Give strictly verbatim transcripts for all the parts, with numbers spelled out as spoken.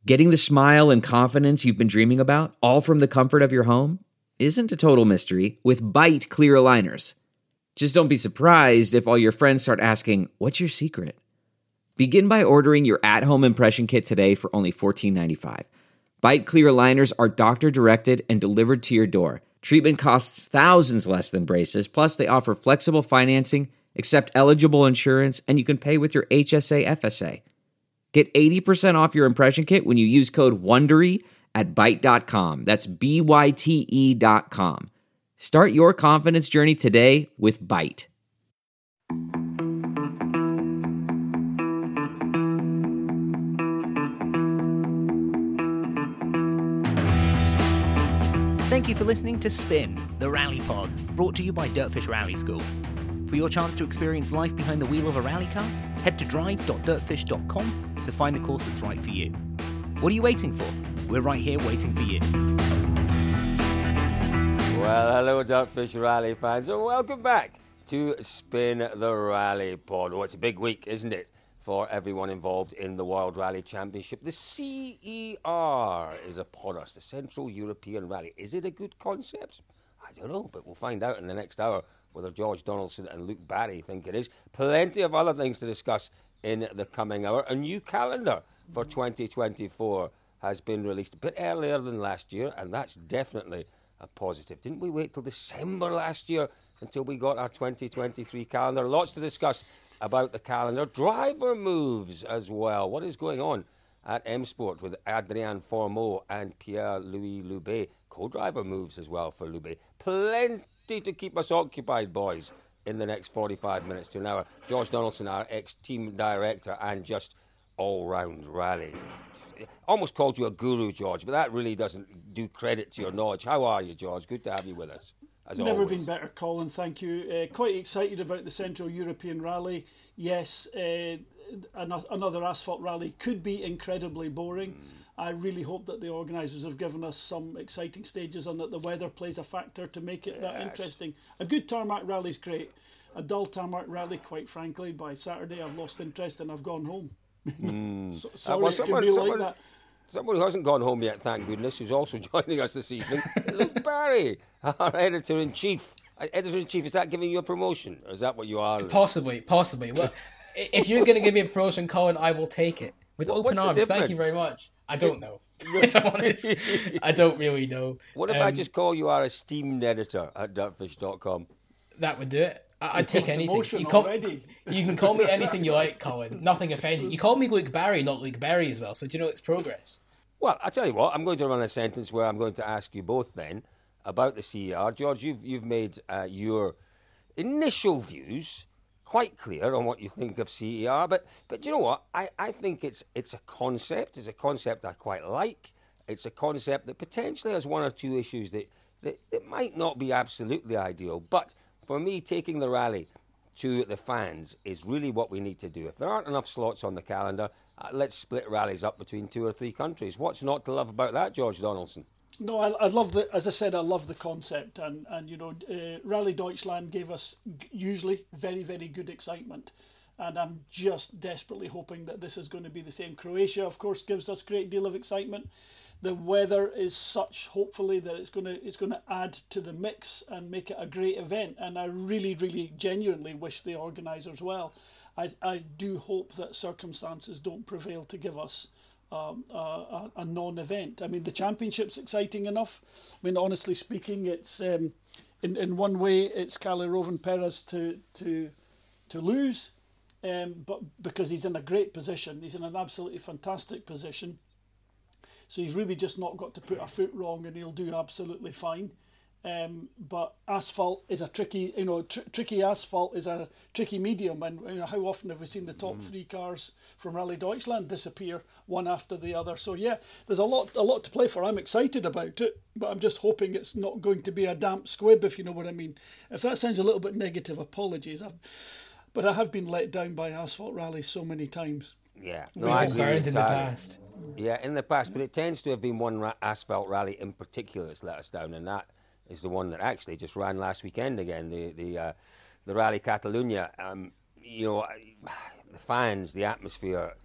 Getting the smile and confidence you've been dreaming about, all from the comfort of your home, isn't a total mystery with Byte clear aligners. Just don't be surprised if all your friends start asking, "What's your secret?" Begin by ordering your at-home impression kit today for only fourteen ninety-five. Byte clear aligners are doctor-directed and delivered to your door. Treatment costs thousands less than braces, plus they offer flexible financing, accept eligible insurance, and you can pay with your H S A F S A. Get eighty percent off your impression kit when you use code WONDERY at byte dot com. That's B Y T E dot com. Start your confidence journey today with Byte. Thank you for listening to Spin, the Rally Pod, brought to you by Dirtfish Rally School. For your chance to experience life behind the wheel of a rally car, head to drive dot dirtfish dot com to find the course that's right for you. What are you waiting for? We're right here waiting for you. Well, hello, Dirtfish Rally fans, and welcome back to Spin the Rally Pod. Oh, it's a big week, isn't it, for everyone involved in the World Rally Championship. The C E R is upon us, the Central European Rally. Is it a good concept? I don't know, but we'll find out in the next hour whether George Donaldson and Luke Barry think it is. Plenty of other things to discuss in the coming hour. A new calendar for twenty twenty-four has been released a bit earlier than last year, and that's definitely a positive. Didn't we wait till December last year until we got our twenty twenty-three calendar? Lots to discuss about the calendar. Driver moves as well. What is going on at M Sport with Adrien Fourmeau and Pierre-Louis Loubet? Co-driver moves as well for Loubet. Plenty to keep us occupied, boys, in the next forty-five minutes to an hour. George Donaldson, our ex-team director and just all-round rally. Almost called you a guru, George, but that really doesn't do credit to your knowledge. How are you, George? Good to have you with us. As Never always. been better, Colin. Thank you. Uh, quite excited about the Central European Rally. Yes, uh, an- another asphalt rally could be incredibly boring. Mm. I really hope that the organisers have given us some exciting stages and that the weather plays a factor to make it yes. that interesting. A good tarmac rally is great. A dull tarmac rally, quite frankly, by Saturday I've lost interest and I've gone home. Mm. so, sorry, uh, well, it someone, can be someone, like that. Someone who hasn't gone home yet, thank goodness, who's also joining us this evening, Luke Barry, our editor-in-chief. Editor-in-chief, is that giving you a promotion? Or is that what you are? Luke? Possibly, possibly. Well, if you're going to give me a promotion, Colin, I will take it. With What- open what's the arms, thank difference? you very much. I don't know. If I'm honest, I don't really know. What if Um, I just call you our esteemed editor at dirtfish dot com? That would do it. I- I'd take anything. Demotion You, call, already. you can call me anything you like, Colin. Nothing offensive. You call me Luke Barry, not Luke Barry as well, so do you know it's progress? Well, I'll tell you what, I'm going to run a sentence where I'm going to ask you both then about the C E R. George, you've, you've made uh, your initial views quite clear on what you think of C E R, but but you know what? I, I think it's it's a concept. It's a concept I quite like. It's a concept that potentially has one or two issues that, that, that might not be absolutely ideal. But for me, taking the rally to the fans is really what we need to do. If there aren't enough slots on the calendar, uh, let's split rallies up between two or three countries. What's not to love about that, George Donaldson? No, I, I love the, as I said, I love the concept, and and you know, uh, Rally Deutschland gave us g- usually very very good excitement, and I'm just desperately hoping that this is going to be the same. Croatia, of course, gives us a great deal of excitement. The weather is such, hopefully, that it's going to it's going to add to the mix and make it a great event. And I really, really, genuinely wish the organisers well. I I do hope that circumstances don't prevail to give us Um, a, a non-event. I mean, the championship's exciting enough. I mean, honestly speaking, it's um, in in one way it's Kalle Rovanperä to to to lose, um, but because he's in a great position, he's in an absolutely fantastic position. So he's really just not got to put a foot wrong, and he'll do absolutely fine. Um, but asphalt is a tricky, you know, tr- tricky asphalt is a tricky medium, and you know, how often have we seen the top mm. three cars from Rally Deutschland disappear one after the other? So yeah, there's a lot, a lot to play for. I'm excited about it, but I'm just hoping it's not going to be a damp squib, if you know what I mean. If that sounds a little bit negative, apologies. I've, but I have been let down by asphalt rallies so many times. Yeah, no, We've been burned in the past. Yeah, in the past, but it tends to have been one ra- asphalt rally in particular that's let us down, and that is the one that actually just ran last weekend again, the the uh, the Rally Catalunya. Um, you know, the fans, the atmosphere,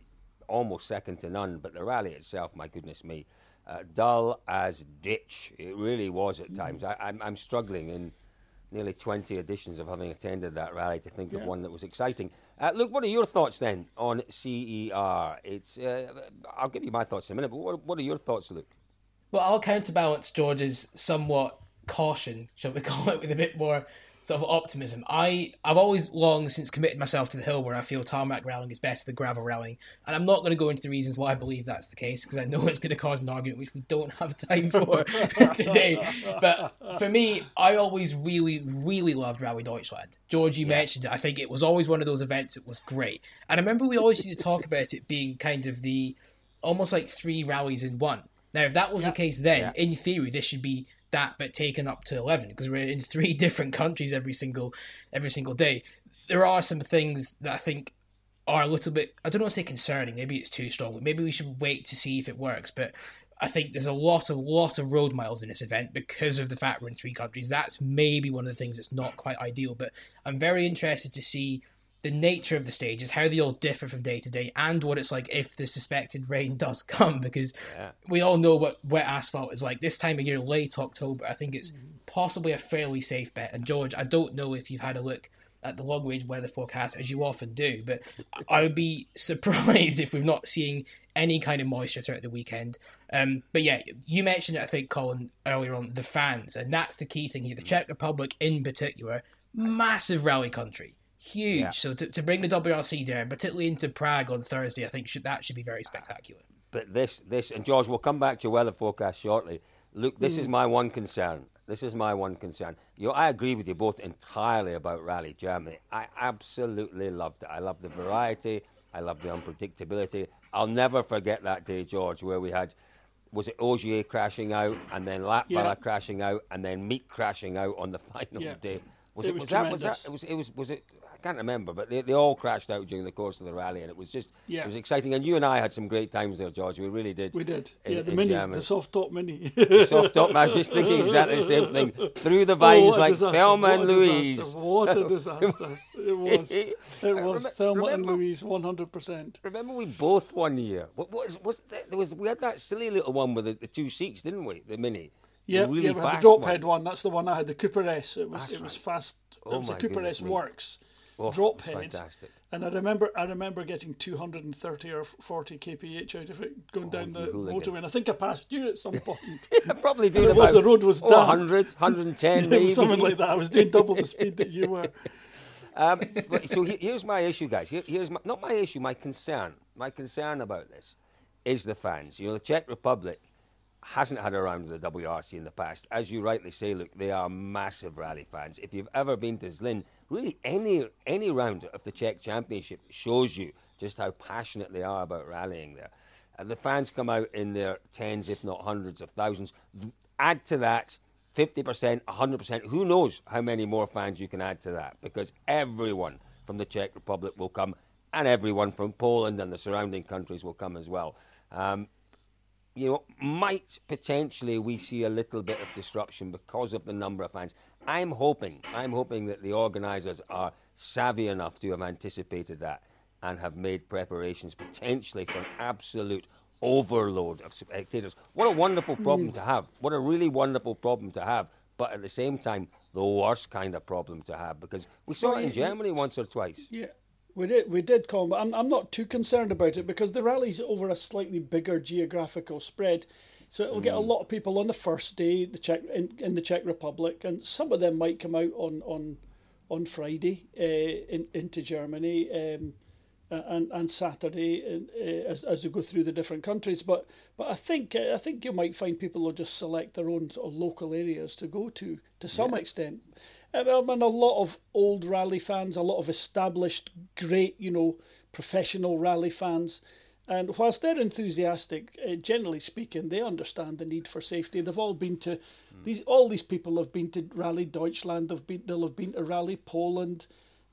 almost second to none. But the rally itself, my goodness me, uh, dull as ditch. It really was at times. I, I'm, I'm struggling in nearly twenty editions of having attended that rally to think Yeah. of one that was exciting. Uh, Luke, what are your thoughts then on C E R? It's uh, I'll give you my thoughts in a minute, but what, what are your thoughts, Luke? Well, I'll counterbalance George's somewhat caution, shall we call it, with a bit more sort of optimism. I, I've always long since committed myself to the hill where I feel tarmac rallying is better than gravel rallying. And I'm not going to go into the reasons why I believe that's the case, because I know it's going to cause an argument, which we don't have time for today. But for me, I always really, really loved Rally Deutschland. George, you yeah. mentioned it. I think it was always one of those events that was great. And I remember we always used to talk about it being kind of the, almost like three rallies in one. Now, if that was yeah. the case then, yeah. in theory, this should be that but taken up to eleven, because we're in three different countries every single every single day. There are some things that I think are a little bit, I don't want to say concerning, maybe it's too strong, maybe we should wait to see if it works, but I think there's a lot, a lot of road miles in this event because of the fact we're in three countries. That's maybe one of the things that's not quite ideal, but I'm very interested to see the nature of the stages, how they all differ from day to day, and what it's like if the suspected rain does come, because yeah. we all know what wet asphalt is like. This time of year, late October, I think it's possibly a fairly safe bet. And George, I don't know if you've had a look at the long-range weather forecast, as you often do, but I would be surprised if we're not seeing any kind of moisture throughout the weekend. Um, but yeah, you mentioned it, I think, Colin, earlier on, the fans, and that's the key thing here. The Czech Republic in particular, massive rally country. Huge. Yeah. So to, to bring the W R C there, particularly into Prague on Thursday, I think should, that should be very spectacular. But this, this, and George, we'll come back to your weather forecast shortly. Look, this mm. is my one concern. This is my one concern. You know, I agree with you both entirely about Rally Germany. I absolutely loved it. I love the variety. I love the unpredictability. I'll never forget that day, George, where we had, was it Ogier crashing out, and then Latvala yeah. crashing out, and then Meek crashing out on the final yeah. day. Was it, it, was, was that, was that, it was, it was, was it, I can't remember, but they, they all crashed out during the course of the rally, and it was just, yeah. it was exciting. And you and I had some great times there, George. We really did. We did. In, yeah, the mini, Germany. the soft top mini. The soft top, I was just thinking exactly the same thing. Through the vines oh, like disaster. Thelma what and Louise. Disaster. What a disaster. It was. It was. Rem- Thelma remember, and Louise, one hundred percent. Remember we both one year. What was, was that, there was, we had that silly little one with the, the two seats, didn't we? The mini. Yep, really yeah, we had the drop head one. That's the one I had, the Cooper S. It was That's it was right. fast. Oh it was a Cooper S me. Works. Oh, drop head, fantastic. And I remember I remember getting two hundred thirty or forty kph out of it going oh, down the hooligan. motorway, and I think I passed you at some point. I probably did. It was the road was oh, down. one hundred, one ten yeah, maybe. Something like that. I was doing double the speed that you were. Um, but, so he, here's my issue, guys. Here, here's my, not my issue, my concern. My concern about this is the fans. You know, the Czech Republic hasn't had a round of the W R C in the past. As you rightly say, look, they are massive rally fans. If you've ever been to Zlin, really any any round of the Czech Championship shows you just how passionate they are about rallying there. And the fans come out in their tens, if not hundreds of thousands. Add to that fifty percent, one hundred percent. Who knows how many more fans you can add to that? Because everyone from the Czech Republic will come, and everyone from Poland and the surrounding countries will come as well. Um, you know, might potentially we see a little bit of disruption because of the number of fans. I'm hoping, I'm hoping that the organisers are savvy enough to have anticipated that and have made preparations potentially for an absolute overload of spectators. What a wonderful problem mm. to have. What a really wonderful problem to have. But at the same time, the worst kind of problem to have, because we saw well, it in Germany once or twice. Yeah. We did, we did, Colin, but I'm, I'm not too concerned about it because the rally's over a slightly bigger geographical spread. So it'll mm. get a lot of people on the first day the Czech, in, in the Czech Republic, and some of them might come out on on, on Friday uh, in, into Germany um, and and Saturday in, uh, as as we go through the different countries. But but I think I think you might find people will just select their own sort of local areas to go to to some yeah. extent. I mean, a lot of old rally fans, a lot of established, great, you know, professional rally fans. And whilst they're enthusiastic, uh, generally speaking, they understand the need for safety. They've all been to, mm. these. all these people have been to Rally Deutschland, they've been, they'll have been to Rally Poland.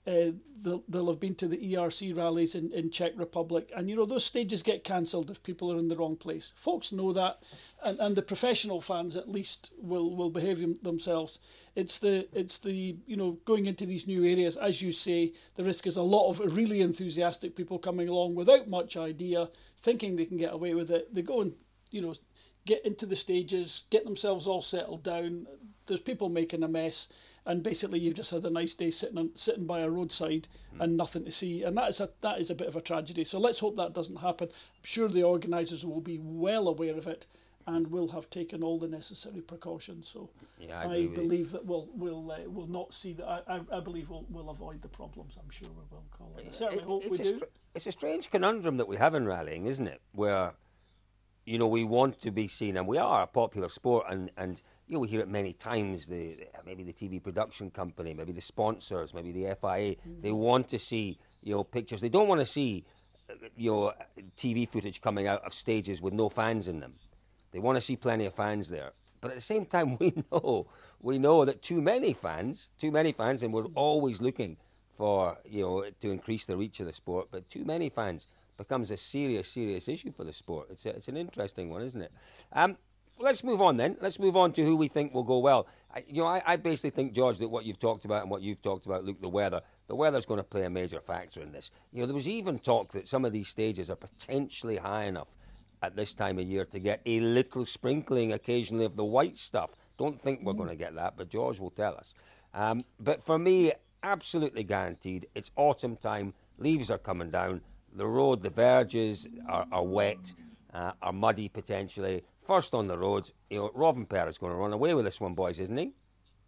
Uh, they'll, they'll have been to the E R C rallies in, in Czech Republic, and you know those stages get cancelled if people are in the wrong place. Folks know that, and, and the professional fans at least will, will behave themselves. It's the it's the you know going into these new areas, as you say, the risk is a lot of really enthusiastic people coming along without much idea, thinking they can get away with it. They go and you know get into the stages, get themselves all settled down. There's people making a mess. And basically, you've just had a nice day sitting on, sitting by a roadside and nothing to see, and that is a that is a bit of a tragedy. So let's hope that doesn't happen. I'm sure the organisers will be well aware of it, and will have taken all the necessary precautions. So yeah, I, I believe that we'll we'll uh, we'll not see that. I, I, I believe we'll we'll avoid the problems. I'm sure we will, Colin. I certainly it, hope we a do. Str- it's a strange conundrum that we have in rallying, isn't it? Where you know we want to be seen, and we are a popular sport, and and. You know, we hear it many times, the maybe the T V production company, maybe the sponsors, maybe the F I A, mm-hmm. they want to see, you know, pictures. They don't want to see, you know, T V footage coming out of stages with no fans in them. They want to see plenty of fans there. But at the same time, we know, we know that too many fans, too many fans, and we're always looking for, you know, to increase the reach of the sport, but too many fans becomes a serious, serious issue for the sport. It's a, it's an interesting one, isn't it? Um, Let's move on then. Let's move on to who we think will go well. I, you know, I, I basically think, George, that what you've talked about and what you've talked about, Luke, the weather, the weather's going to play a major factor in this. You know, there was even talk that some of these stages are potentially high enough at this time of year to get a little sprinkling occasionally of the white stuff. Don't think we're going to get that, but George will tell us. Um, but for me, absolutely guaranteed, it's autumn time, leaves are coming down, the road, the verges are, are wet, uh, are muddy potentially. First on the roads, you know, Rovanperä is going to run away with this one, boys, isn't he?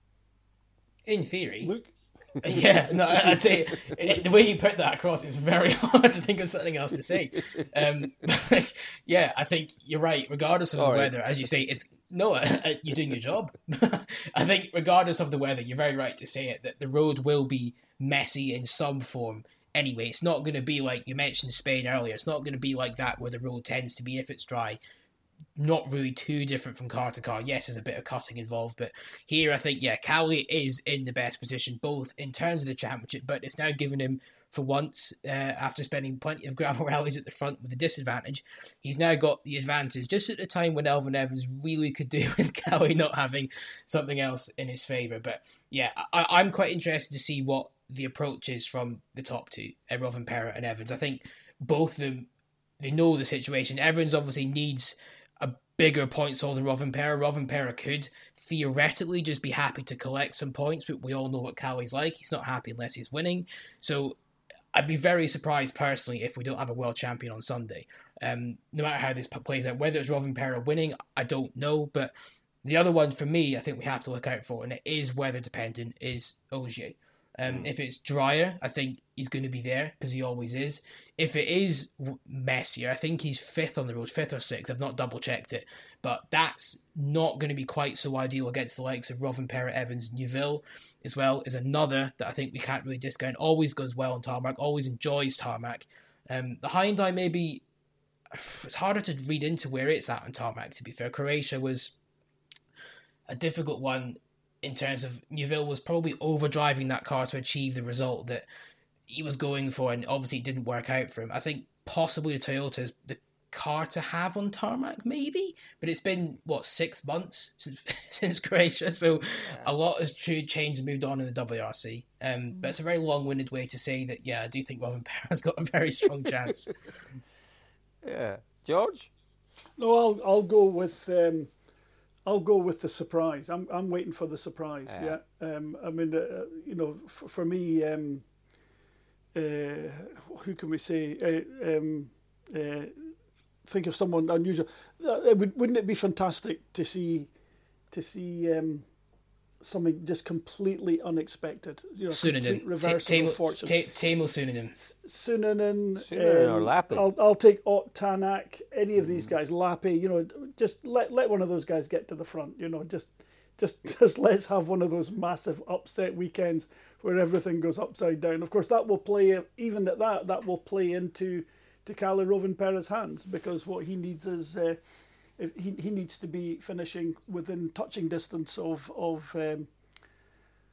In theory. Luke? Yeah, no, I'd say it, the way you put that across is very hard to think of something else to say. Um, yeah, I think you're right. Regardless of Sorry. the weather, as you say, it's no, you're doing your job. I think regardless of the weather, you're very right to say it, that the road will be messy in some form. Anyway, it's not going to be like, you mentioned Spain earlier, it's not going to be like that where the road tends to be if it's dry. Not really too different from car to car. Yes, there's a bit of cussing involved, but here I think, yeah, Cowley is in the best position, both in terms of the championship, but it's now given him, for once, uh, after spending plenty of gravel rallies at the front with a disadvantage, he's now got the advantage, just at the time when Elfyn Evans really could do with Cowley not having something else in his favour. But yeah, I, I'm quite interested to see what the approach is from the top two, uh, Rovanperä and Evans. I think both of them, they know the situation. Evans obviously needs a bigger points haul than Rovanperä. Rovanperä could theoretically just be happy to collect some points, but we all know what Cowley's like. He's not happy unless he's winning. So I'd be very surprised personally if we don't have a world champion on Sunday. Um, no matter how this plays out, whether it's Rovanperä winning, I don't know. But the other one for me, I think we have to look out for, and it is weather dependent, is Ogier. Um, mm. If it's drier, I think he's going to be there because he always is. If it is messier, I think he's fifth on the road, fifth or sixth. I've not double checked it, but that's not going to be quite so ideal against the likes of Rovanperä, Evans, Neuville as well. Is another that I think we can't really discount. Always goes well on tarmac, always enjoys tarmac. Um, the Hyundai maybe it's harder to read into where it's at on tarmac. To be fair, Croatia was a difficult one. In terms of Neuville was probably overdriving that car to achieve the result that he was going for, and obviously it didn't work out for him. I think possibly the Toyota is the car to have on tarmac, maybe, but it's been, what, six months since, since Croatia, so yeah. A lot has changed and moved on in the W R C. Um, but it's a very long-winded way to say that, yeah, I do think Rovanperä's got a very strong chance. Yeah. George? No, I'll I'll go with... Um... I'll go with the surprise. I'm I'm waiting for the surprise. Yeah. yeah. Um. I mean, uh, you know, for, for me, um. Uh, who can we say? Uh, um. Uh, think of someone unusual. Uh, would, wouldn't it be fantastic to see, to see um, something just completely unexpected? You know, complete reversal of fortune. Teemu Sunonen. Sunonen. Sunonen or Lappi. I'll I'll take Ott Tanak. Any of these guys, Lappi. You know, just let let one of those guys get to the front. You know, just just just let's have one of those massive upset weekends where everything goes upside down. Of course, that will play even at that. That will play into to Kalle Rovanperä's hands, because what he needs is. Uh, If he he needs to be finishing within touching distance of of um,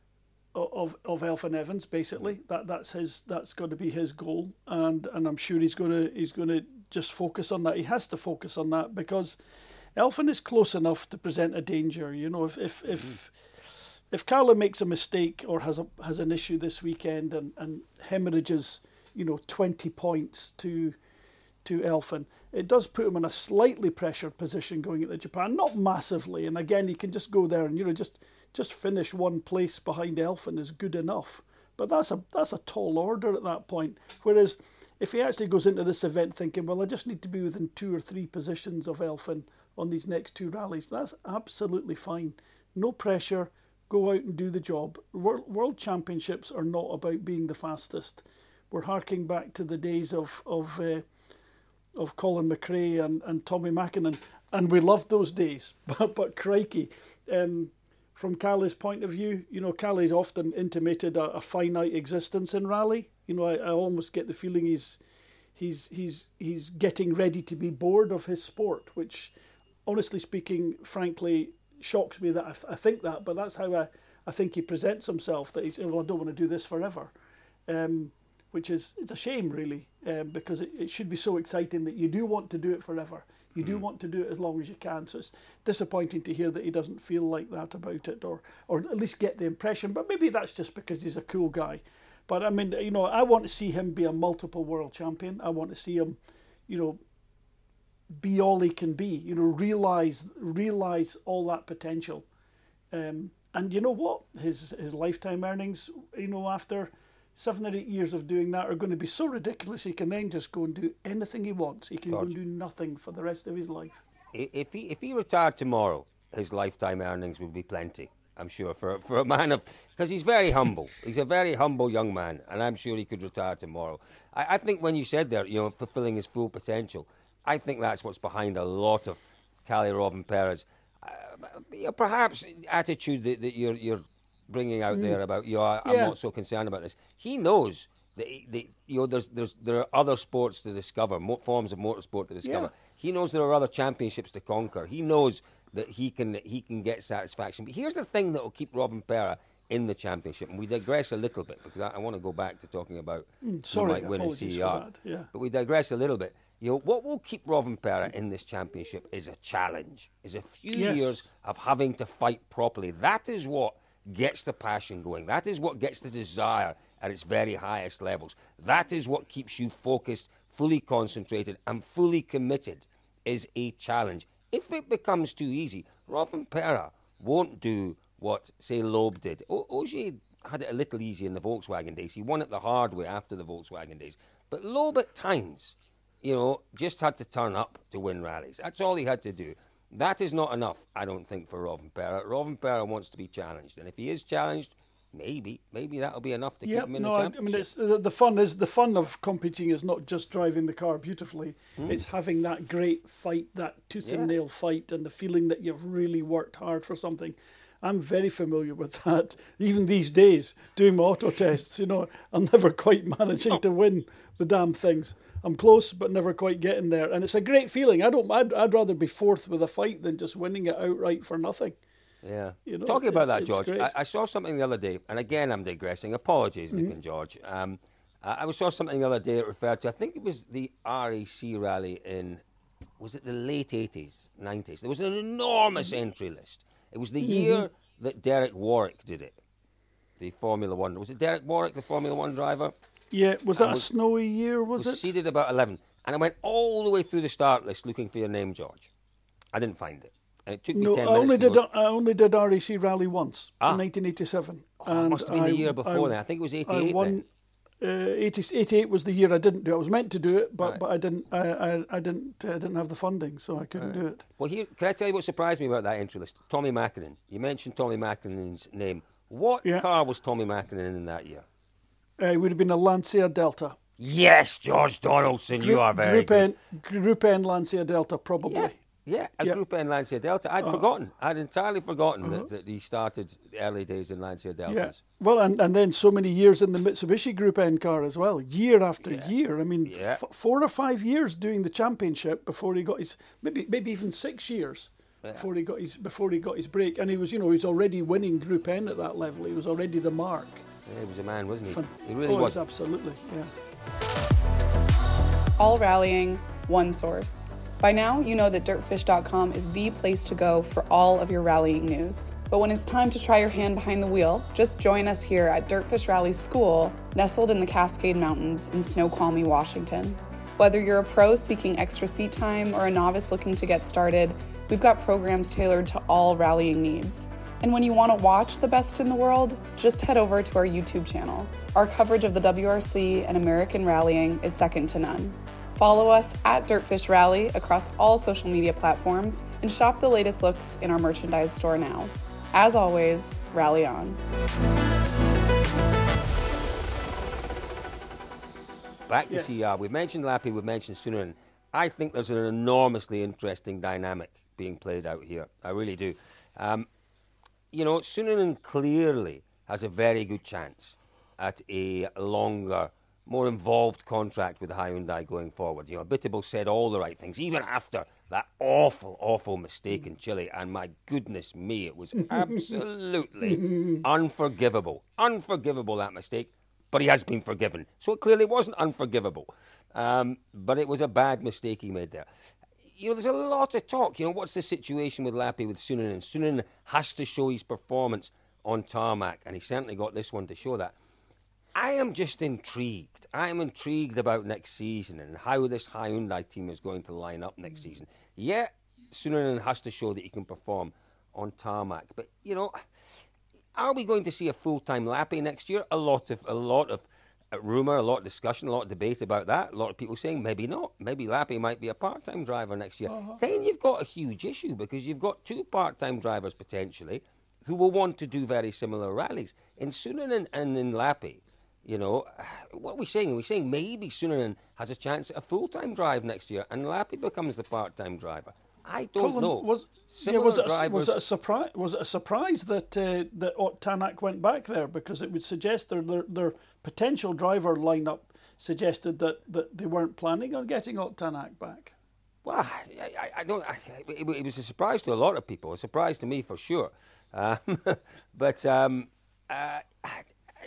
of of Elfyn Evans. Basically, that that's his that's got to be his goal, and and I'm sure he's going to he's going to just focus on that. He has to focus on that because Elfyn is close enough to present a danger. You know, if if mm-hmm. if if Carla makes a mistake or has a has an issue this weekend and and hemorrhages, you know, twenty points to to Elfyn, it does put him in a slightly pressured position going into Japan, not massively. And again, he can just go there and, you know, just just finish one place behind Elfyn is good enough. But that's a that's a tall order at that point. Whereas if he actually goes into this event thinking, well, I just need to be within two or three positions of Elfyn on these next two rallies, that's absolutely fine. No pressure. Go out and do the job. World, World Championships are not about being the fastest. We're harking back to the days of of uh, of Colin McRae and, and Tommy Mackinnon, and we loved those days. But but crikey, um, from Callie's point of view, you know, Callie's often intimated a, a finite existence in rally. You know, I, I almost get the feeling he's he's he's he's getting ready to be bored of his sport, which, honestly speaking, frankly, shocks me that I, th- I think that. But that's how I, I think he presents himself. That he's, well, I don't want to do this forever. Um, which is it's a shame, really, um, because it, it should be so exciting that you do want to do it forever. You do mm. want to do it as long as you can. So it's disappointing to hear that he doesn't feel like that about it, or or at least get the impression. But maybe that's just because he's a cool guy. But I mean, you know, I want to see him be a multiple world champion. I want to see him, you know, be all he can be. You know, realize realize all that potential. Um, and you know what? His his lifetime earnings, you know, after seven or eight years of doing that are going to be so ridiculous he can then just go and do anything he wants. He can George. go and do nothing for the rest of his life. If he if he retired tomorrow, his lifetime earnings would be plenty, I'm sure, for for a man of... Because he's very humble. He's a very humble young man, and I'm sure he could retire tomorrow. I, I think when you said there, you know, fulfilling his full potential, I think that's what's behind a lot of Calle Rovanpera's uh, you know, perhaps attitude that, that you're you're bringing out mm. there about, you know, I, I'm yeah. not so concerned about this. He knows that, that you know, there's there's there are other sports to discover, mo- forms of motorsport to discover. Yeah. He knows there are other championships to conquer. He knows that he can he can get satisfaction. But here's the thing that will keep Rovanpera in the championship, and we digress a little bit because I, I want to go back to talking about mm, sorry, who might win in C E R. Yeah. But we digress a little bit. You know, what will keep Rovanpera in this championship is a challenge, is a few yes. years of having to fight properly. That is what gets the passion going. That is what gets the desire at its very highest levels. That is what keeps you focused, fully concentrated, and fully committed, is a challenge. If it becomes too easy, Rovanpera won't do what, say, Loeb did. O- Ogier had it a little easy in the Volkswagen days. He won it the hard way after the Volkswagen days. But Loeb at times, you know, just had to turn up to win rallies. That's all he had to do. That is not enough, I don't think, for Rovanpera. Rovanpera wants to be challenged, and if he is challenged, maybe, maybe that'll be enough to yep, keep him in no, the championship. I mean, it's, the, the fun is the fun of competing is not just driving the car beautifully; mm. it's having that great fight, that tooth yeah. and nail fight, and the feeling that you've really worked hard for something. I'm very familiar with that. Even these days, doing my auto tests, you know, I'm never quite managing oh. to win the damn things. I'm close, but never quite getting there. And it's a great feeling. I don't. I'd, I'd rather be fourth with a fight than just winning it outright for nothing. Yeah. You know, Talking about that, George, I, I saw something the other day, and again, I'm digressing. Apologies, Nick mm-hmm. and George. Um, I, I saw something the other day that referred to, I think it was the R A C rally in, was it the late eighties, nineties? There was an enormous mm-hmm. entry list. It was the mm-hmm. year that Derek Warwick did it, the Formula One. Was it Derek Warwick, the Formula One driver? Yeah, was that was, a snowy year, was, was it? Seeded about eleven. And I went all the way through the start list looking for your name, George. I didn't find it. And it took me no, ten I minutes only to did. go. I only did R A C rally once ah. in nineteen eighty-seven. Oh, and it must have been I, the year before I, then. I think it was eighty-eight I won, then. Uh, eighty, eighty-eight was the year I didn't do it. I was meant to do it, but, right. but I didn't. I, I, I didn't. I didn't have the funding, so I couldn't right. do it. Well, here, can I tell you what surprised me about that entry list? Tommy Mackinnon. You mentioned Tommy Mackinnon's name. What yeah. car was Tommy Mackinnon in that year? Uh, it would have been a Lancia Delta. Yes, George Donaldson, Group, you are very Group good. N, Group N Lancia Delta, probably. Yeah, yeah a yeah. Group N Lancia Delta. I'd uh, forgotten. I'd entirely forgotten uh-huh. that, that he started the early days in Lancia Deltas. Yeah. Well, and, and then so many years in the Mitsubishi Group N car as well, year after yeah. year. I mean, yeah. f- four or five years doing the championship before he got his, maybe maybe even six years Yeah. before he got his before he got his break, and he was, you know, he was already winning Group N at that level. He was already the mark. Yeah, he was a man, wasn't he? Fun. He really oh, was. Absolutely, yeah. All rallying, one source. By now, you know that dirtfish dot com is the place to go for all of your rallying news. But when it's time to try your hand behind the wheel, just join us here at Dirtfish Rally School, nestled in the Cascade Mountains in Snoqualmie, Washington. Whether you're a pro seeking extra seat time or a novice looking to get started, we've got programs tailored to all rallying needs. And when you want to watch the best in the world, just head over to our YouTube channel. Our coverage of the W R C and American rallying is second to none. Follow us at Dirtfish Rally across all social media platforms and shop the latest looks in our merchandise store now. As always, rally on. Back to Yes. C R. We've mentioned Lappy, we've mentioned Sunanen. I think there's an enormously interesting dynamic being played out here. I really do. Um, you know, Sunanen clearly has a very good chance at a longer, more involved contract with Hyundai going forward. You know, Bittable said all the right things, even after that awful, awful mistake in Chile. And my goodness me, it was absolutely unforgivable. Unforgivable, that mistake. But he has been forgiven. So it clearly wasn't unforgivable. Um, but it was a bad mistake he made there. You know, there's a lot of talk. You know, what's the situation with Lappy, with Sunanen? Sunanen has to show his performance on tarmac, and he certainly got this one to show that. I am just intrigued. I am intrigued about next season and how this Hyundai team is going to line up next season. Yeah, Sunanen has to show that he can perform on tarmac. But, you know, are we going to see a full-time Lappy next year? A lot of a lot of rumour, a lot of discussion, a lot of debate about that. A lot of people saying maybe not. Maybe Lappy might be a part-time driver next year. Uh-huh. Then you've got a huge issue because you've got two part-time drivers potentially who will want to do very similar rallies. In Sunanen and in Lappy, you know, what are we saying? Are we saying maybe Sunanen has a chance at a full-time drive next year and Lappy becomes the part-time driver? I don't Colin, know. Was, yeah, was, it a, was it a surprise? Was it a surprise that uh, that Ott Tanak went back there? Because it would suggest their their, their potential driver lineup suggested that, that they weren't planning on getting Ott Tanak back. Well, I, I, I don't. I, it, it was a surprise to a lot of people. A surprise to me for sure. Um, but um, uh, I,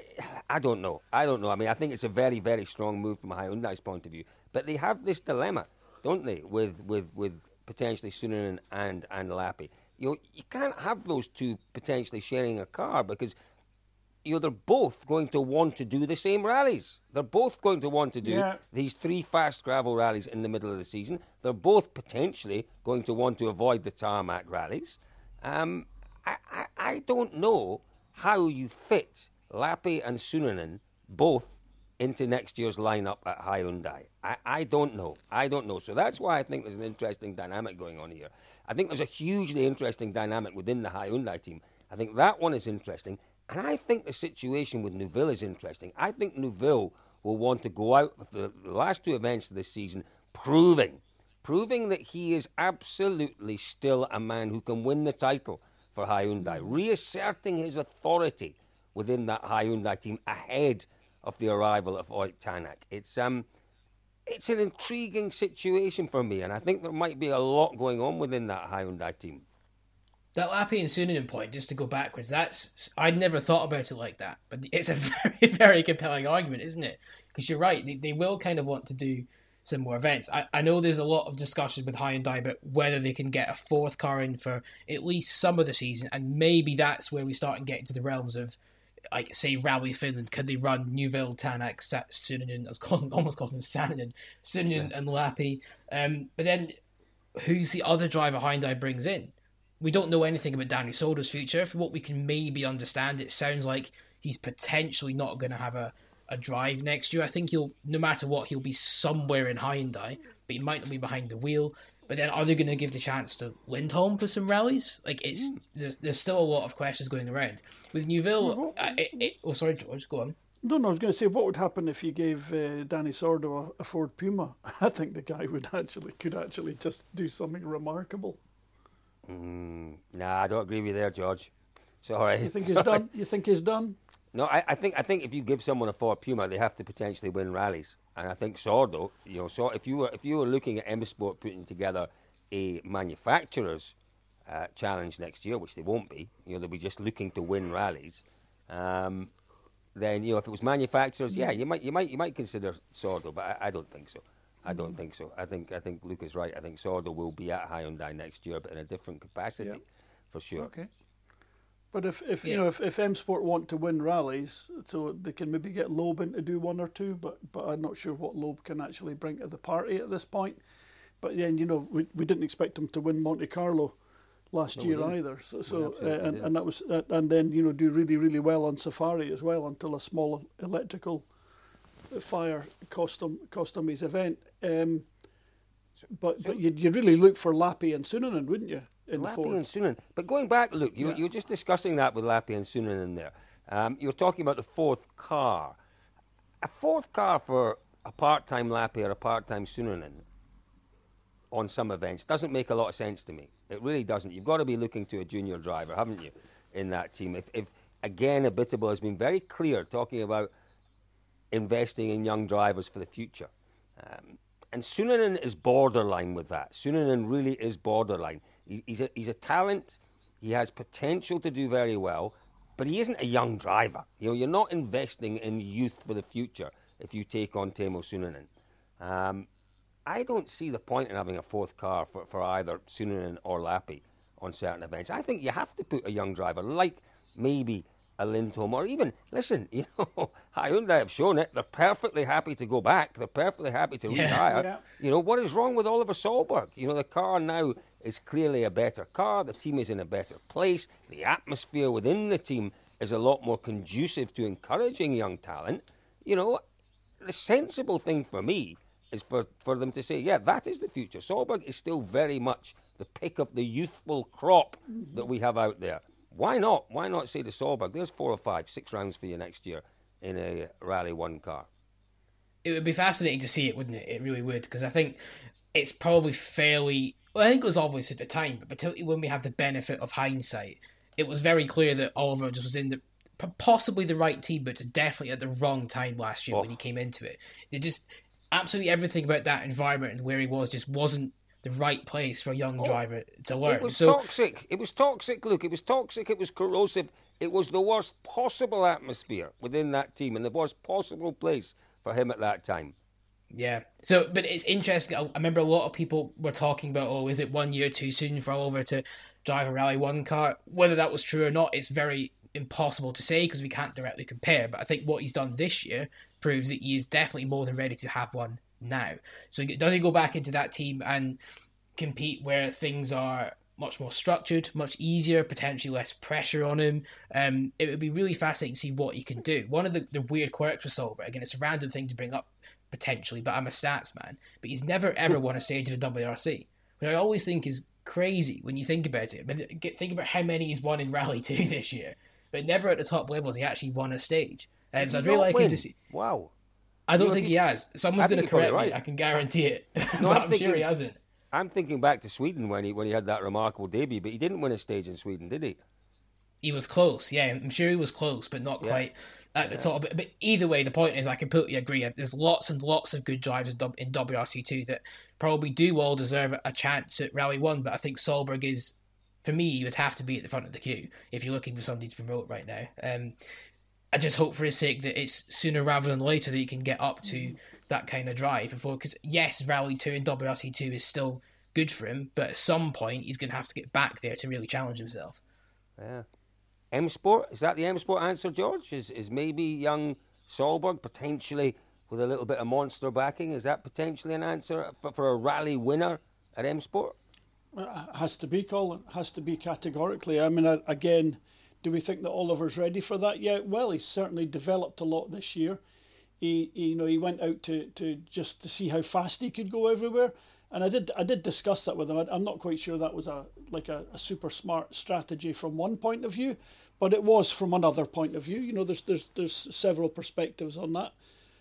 I don't know. I don't know. I mean, I think it's a very, very strong move from Hyundai's point of view. But they have this dilemma, don't they, with with with. potentially Sunanen and, and Lappy. You know, you can't have those two potentially sharing a car because, you know, they're both going to want to do the same rallies. They're both going to want to do yeah. these three fast gravel rallies in the middle of the season. They're both potentially going to want to avoid the tarmac rallies. Um, I, I, I don't know how you fit Lappy and Sunanen both into next year's lineup at Hyundai. I, I don't know. I don't know. So that's why I think there's an interesting dynamic going on here. I think there's a hugely interesting dynamic within the Hyundai team. I think that one is interesting. And I think the situation with Neuville is interesting. I think Neuville will want to go out with the, the last two events of this season proving, proving that he is absolutely still a man who can win the title for Hyundai, reasserting his authority within that Hyundai team ahead of the arrival of Ott Tanak. It's um, it's an intriguing situation for me, and I think there might be a lot going on within that Hyundai team. That Lappy and Sunanen point, just to go backwards, that's I'd never thought about it like that, but it's a very, very compelling argument, isn't it? Because you're right, they, they will kind of want to do some more events. I, I know there's a lot of discussion with Hyundai about whether they can get a fourth car in for at least some of the season, and maybe that's where we start and get into the realms of, like, say, Rally Finland. Could they run Neuville, Tanak, Sunanen, I was calling, almost called him Sananen, Sunanen yeah. and Lappy? Um, but then, who's the other driver Hyundai brings in? We don't know anything about Danny Sordo's future. For what we can maybe understand, it sounds like he's potentially not going to have a, a drive next year. I think he'll, no matter what, he'll be somewhere in Hyundai, but he might not be behind the wheel. But then, are they going to give the chance to Lindholm for some rallies? Like, it's mm. there's, there's still a lot of questions going around. With Neuville, uh, it, it, oh, sorry, George, go on. No, no, I was going to say, what would happen if you gave uh, Danny Sordo a, a Ford Puma? I think the guy would actually could actually just do something remarkable. Mm, nah, I don't agree with you there, George. Sorry. You think he's done? You think he's done? No, I, I think I think if you give someone a Ford Puma, they have to potentially win rallies. And I think Sordo, you know, so if you were if you were looking at M Sport putting together a manufacturer's uh, challenge next year, which they won't be, you know, they'll be just looking to win rallies. Um, then you know, if it was manufacturers, yeah, you might, you might, you might consider Sordo, but I, I don't think so. I don't mm. think so. I think, I think Luke is right. I think Sordo will be at Hyundai next year, but in a different capacity, yeah. for sure. Okay. But if, if yeah. you know if, if M Sport want to win rallies, so they can maybe get Loeb in to do one or two, but but I'm not sure what Loeb can actually bring to the party at this point. But then you know we we didn't expect him to win Monte Carlo last no, year either. So, so uh, and didn't. and that was uh, and then you know do really really well on Safari as well until a small electrical fire cost him cost him his event. Um, but so, but you you really look for Lappi and Sunonen, wouldn't you? In Lappi and Sunonen. But going back, look, you, yeah. you were just discussing that with Lappi and Sunonen there. Um, you were talking about the fourth car. A fourth car for a part-time Lappi or a part-time Sunonen on some events doesn't make a lot of sense to me. It really doesn't. You've got to be looking to a junior driver, haven't you, in that team? If, if again, Abiteboul has been very clear talking about investing in young drivers for the future. Um, and Sunonen is borderline with that. Sunonen really is borderline. He, he's, a, he's a talent. He has potential to do very well, but he isn't a young driver. You know, you're not investing in youth for the future if you take on Teemu Sunonen. Um, I don't see the point in having a fourth car for, for either Sunonen or Lappi on certain events. I think you have to put a young driver like maybe a Lindholm, or even, listen, you know, Hyundai have shown it. They're perfectly happy to go back. They're perfectly happy to yeah. retire. Yeah. You know, what is wrong with Oliver Solberg? You know, the car now is clearly a better car. The team is in a better place. The atmosphere within the team is a lot more conducive to encouraging young talent. You know, the sensible thing for me is for, for them to say, yeah, that is the future. Solberg is still very much the pick of the youthful crop mm-hmm. that we have out there. Why not? Why not say to Solberg, there's four or five, six rounds for you next year in a Rally One car? It would be fascinating to see it, wouldn't it? It really would, because I think it's probably fairly... Well, I think it was obvious at the time, but particularly when we have the benefit of hindsight, it was very clear that Oliver just was in the possibly the right team, but definitely at the wrong time last year oh. when he came into it. They just... Absolutely everything about that environment and where he was just wasn't the right place for a young oh, driver to learn. It was so, toxic. It was toxic, Luke. It was toxic. It was corrosive. It was the worst possible atmosphere within that team and the worst possible place for him at that time. Yeah. So, but it's interesting. I remember a lot of people were talking about, oh, is it one year too soon for Oliver to drive a Rally One car? Whether that was true or not, it's very impossible to say because we can't directly compare. But I think what he's done this year proves that he is definitely more than ready to have one now. So does he go back into that team and compete where things are much more structured, much easier, potentially less pressure on him? Um, it would be really fascinating to see what he can do. One of the, the weird quirks with Solberg, again, it's a random thing to bring up potentially, but I'm a stats man, but he's never ever won a stage of the W R C, which I always think is crazy when you think about it. But think about how many he's won in Rally two this year, but never at the top levels he actually won a stage. Um, so I'd really like him to see... Wow. I don't think he has. Someone's going to correct me. Right. I can guarantee it. No, but I'm, I'm thinking, sure he hasn't. I'm thinking back to Sweden when he when he had that remarkable debut, but he didn't win a stage in Sweden, did he? He was close, yeah. I'm sure he was close, but not yeah. quite at yeah. the top. But, but either way, the point is I completely agree. There's lots and lots of good drivers in W R C two that probably do all deserve a chance at Rally One, but I think Solberg is, for me, he would have to be at the front of the queue if you're looking for somebody to promote right now. Um, I just hope for his sake that it's sooner rather than later that he can get up to that kind of drive before, because yes, Rally two and W R C two is still good for him, but at some point he's going to have to get back there to really challenge himself. Yeah. M Sport, is that the M Sport answer, George? Is is maybe young Solberg potentially with a little bit of monster backing? Is that potentially an answer for, for a rally winner at M Sport? It has to be, Colin. Has to be categorically. I mean, again, do we think that Oliver's ready for that yet? Well, he's certainly developed a lot this year. He, he you know, he went out to, to just to see how fast he could go everywhere, and I did I did discuss that with him. I'm not quite sure that was a like a, a super smart strategy from one point of view, but it was from another point of view. You know, there's there's there's several perspectives on that.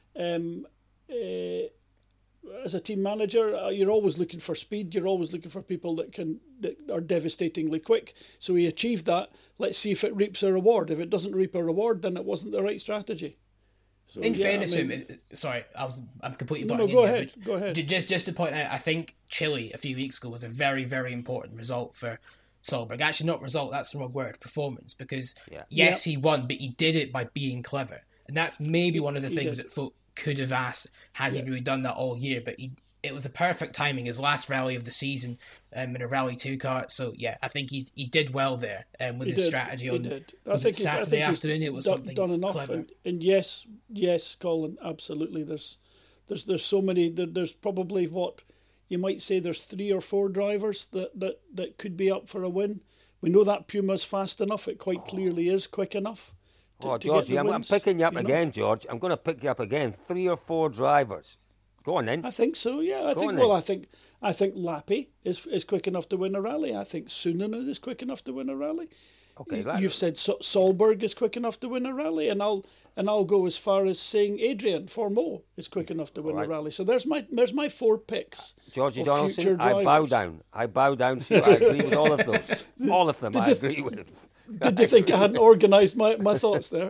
Um, uh, as a team manager, uh, you're always looking for speed. You're always looking for people that can that are devastatingly quick. So he achieved that. Let's see if it reaps a reward. If it doesn't reap a reward, then it wasn't the right strategy. So, in yeah, fairness, I mean, him, sorry, I was I'm completely no, butting no, go in ahead, there, go ahead. Just just to point out, I think Chile a few weeks ago was a very very important result for Solberg. Actually, not result, that's the wrong word, performance. Because, Yeah. yes, Yep. he won, but he did it by being clever. And that's maybe one of the He things did. that folk could have asked, has he really done that all year? But he, it was the perfect timing, his last rally of the season um, in a Rally two kart. So, yeah, I think he's, he did well there um, with He his did, strategy he on did. I was think it he's- I Saturday think he's afternoon. It was done, something done enough. clever. And, and yes, yes, Colin, absolutely. There's, there's, there's so many. There, there's probably what you might say. There's three or four drivers that, that, that could be up for a win. We know that Puma's fast enough. It quite clearly is quick enough. To, Oh, to get Georgie, the I'm, I'm wins, picking you up you know? again, George. I'm going to pick you up again. Three or four drivers. Go on then. I think so. Yeah, I Go think. on Well, then. I think I think Lappy is is quick enough to win a rally. I think Sunanen is quick enough to win a rally. Okay, You- that- You've said so- Solberg is quick enough to win a rally, and I'll and I'll go as far as saying Adrian Formeau is quick enough to win Alright. a rally. So there's my there's my four picks. Georgie of Donaldson, future I bow drivers. down. I bow down to you. I agree with all of those. All of them Did I you- agree with. Did you think I hadn't organised my, my thoughts there?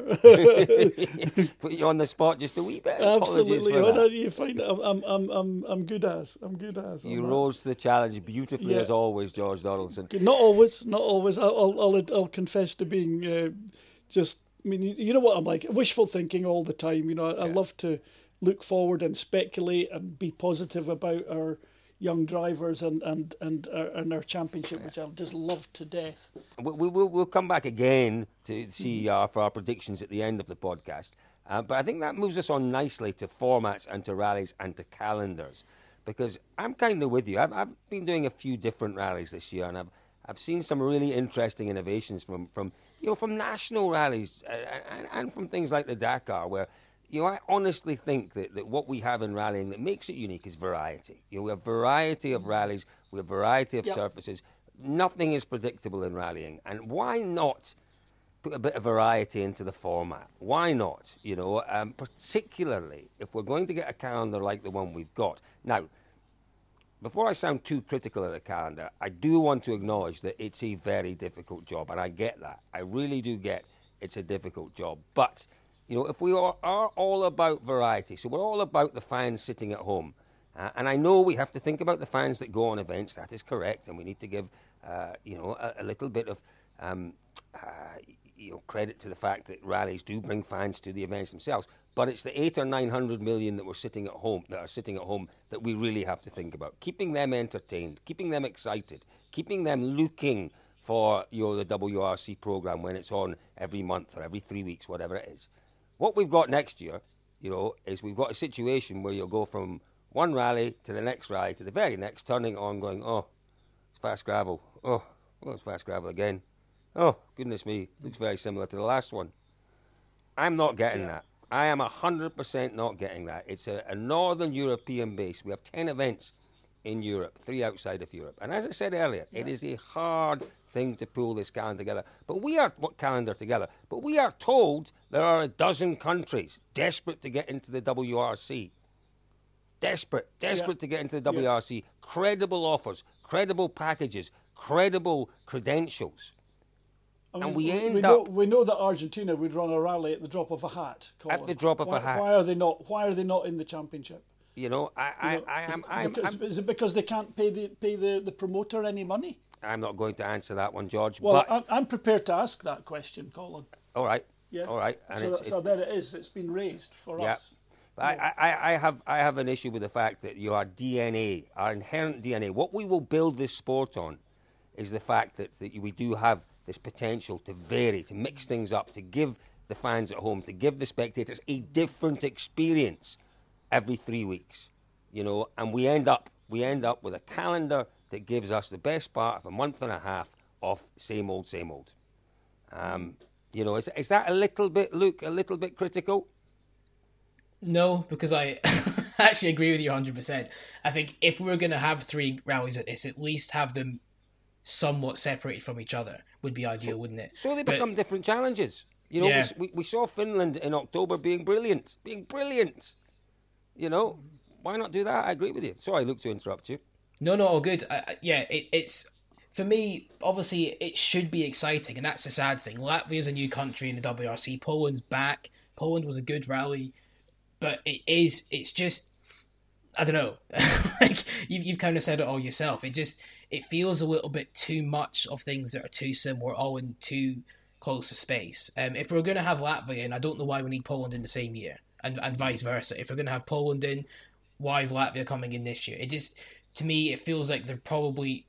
Put you on the spot just a wee bit. Apologies Absolutely. for When that. you find it, I'm I'm I'm I'm good as I'm good as. You on that. rose to the challenge beautifully Yeah. as always, George Donaldson. Not always, not always. I'll, I'll, I'll, I'll confess to being uh, just. I mean, you, you know what I'm like. Wishful thinking all the time. You know, I, I love to look forward and speculate and be positive about our young drivers and and and our, and our championship, which I just love to death. We, we, we'll, we'll come back again to C E R for our predictions at the end of the podcast. Uh, but I think that moves us on nicely to formats and to rallies and to calendars. Because I'm kind of with you. I've, I've been doing a few different rallies this year, and I've I've seen some really interesting innovations from, from you know from national rallies uh, and, and from things like the Dakar, where you know I honestly think that, that what we have in rallying that makes it unique is variety. You know, we have variety of rallies, we have variety of Yep. surfaces. Nothing is predictable in rallying, and why not put a bit of variety into the format? Why not? You know, um, particularly if we're going to get a calendar like the one we've got now. Before I sound too critical of the calendar, I do want to acknowledge that it's a very difficult job, and I get that. I really do get it's a difficult job. But, you know, if we are, are all about variety, so we're all about the fans sitting at home, uh, and I know we have to think about the fans that go on events, that is correct, and we need to give, uh, you know, a, a little bit of, um, uh, you know, credit to the fact that rallies do bring fans to the events themselves. But it's the eight or nine hundred million that we're sitting at home, that are sitting at home, that we really have to think about. Keeping them entertained, keeping them excited, keeping them looking for you know the W R C program when it's on every month or every three weeks, whatever it is. What we've got next year, you know, is we've got a situation where you'll go from one rally to the next rally to the very next, turning on, going, oh, it's fast gravel. Oh, oh, it's fast gravel again. Oh, goodness me, looks very similar to the last one. I'm not getting that. I am one hundred percent not getting that. It's a, a Northern European base. We have ten events in Europe, three outside of Europe. And as I said earlier, it is a hard thing to pull this calendar together. But we are, what calendar together? But we are told there are a dozen countries desperate to get into the W R C. Desperate, desperate Yeah. to get into the W R C. Credible offers, credible packages, credible credentials. I And we end we know, up- we know that Argentina would run a rally at the drop of a hat. Colin. the drop of a why, hat. Why are they not? Why are they not in the championship? You know, I, I, You know, I is am, it I'm, because, I'm, is it because they can't pay the pay the, the promoter any money? I'm not going to answer that one, George. Well, but I'm, I'm prepared to ask that question, Colin. all right, Yeah. all right. And so, it's, so it's, there it is. It's been raised for yeah. us. But I, I, I have, I have an issue with the fact that your D N A, our inherent D N A, what we will build this sport on, is the fact that, that we do have this potential to vary, to mix things up, to give the fans at home, to give the spectators a different experience every three weeks. You know, and we end up, we end up with a calendar that gives us the best part of a month and a half of same old, same old. Um, you know, is, is that a little bit, Luke, a little bit critical? No, because I actually agree with you one hundred percent. I think if we were going to have three rallies at this, at least have them somewhat separated from each other would be ideal, wouldn't it? So they But- become different challenges. You know, Yeah. we, we saw Finland in October being brilliant, being brilliant. You know, why not do that? I agree with you. Sorry, Luke, to interrupt you. No, no, all good. I, I- yeah, it, it's for me. Obviously, it should be exciting, and that's the sad thing. Latvia's a new country in the W R C. Poland's back. Poland was a good rally, but it is. It's just. I don't know. Like you've you've kind of said it all yourself. It just it feels a little bit too much of things that are too similar, all in too close to space. Um, if we're going to have Latvia in, I don't know why we need Poland in the same year, and, and vice versa. If we're going to have Poland in, why is Latvia coming in this year? It just, to me, it feels like they're probably,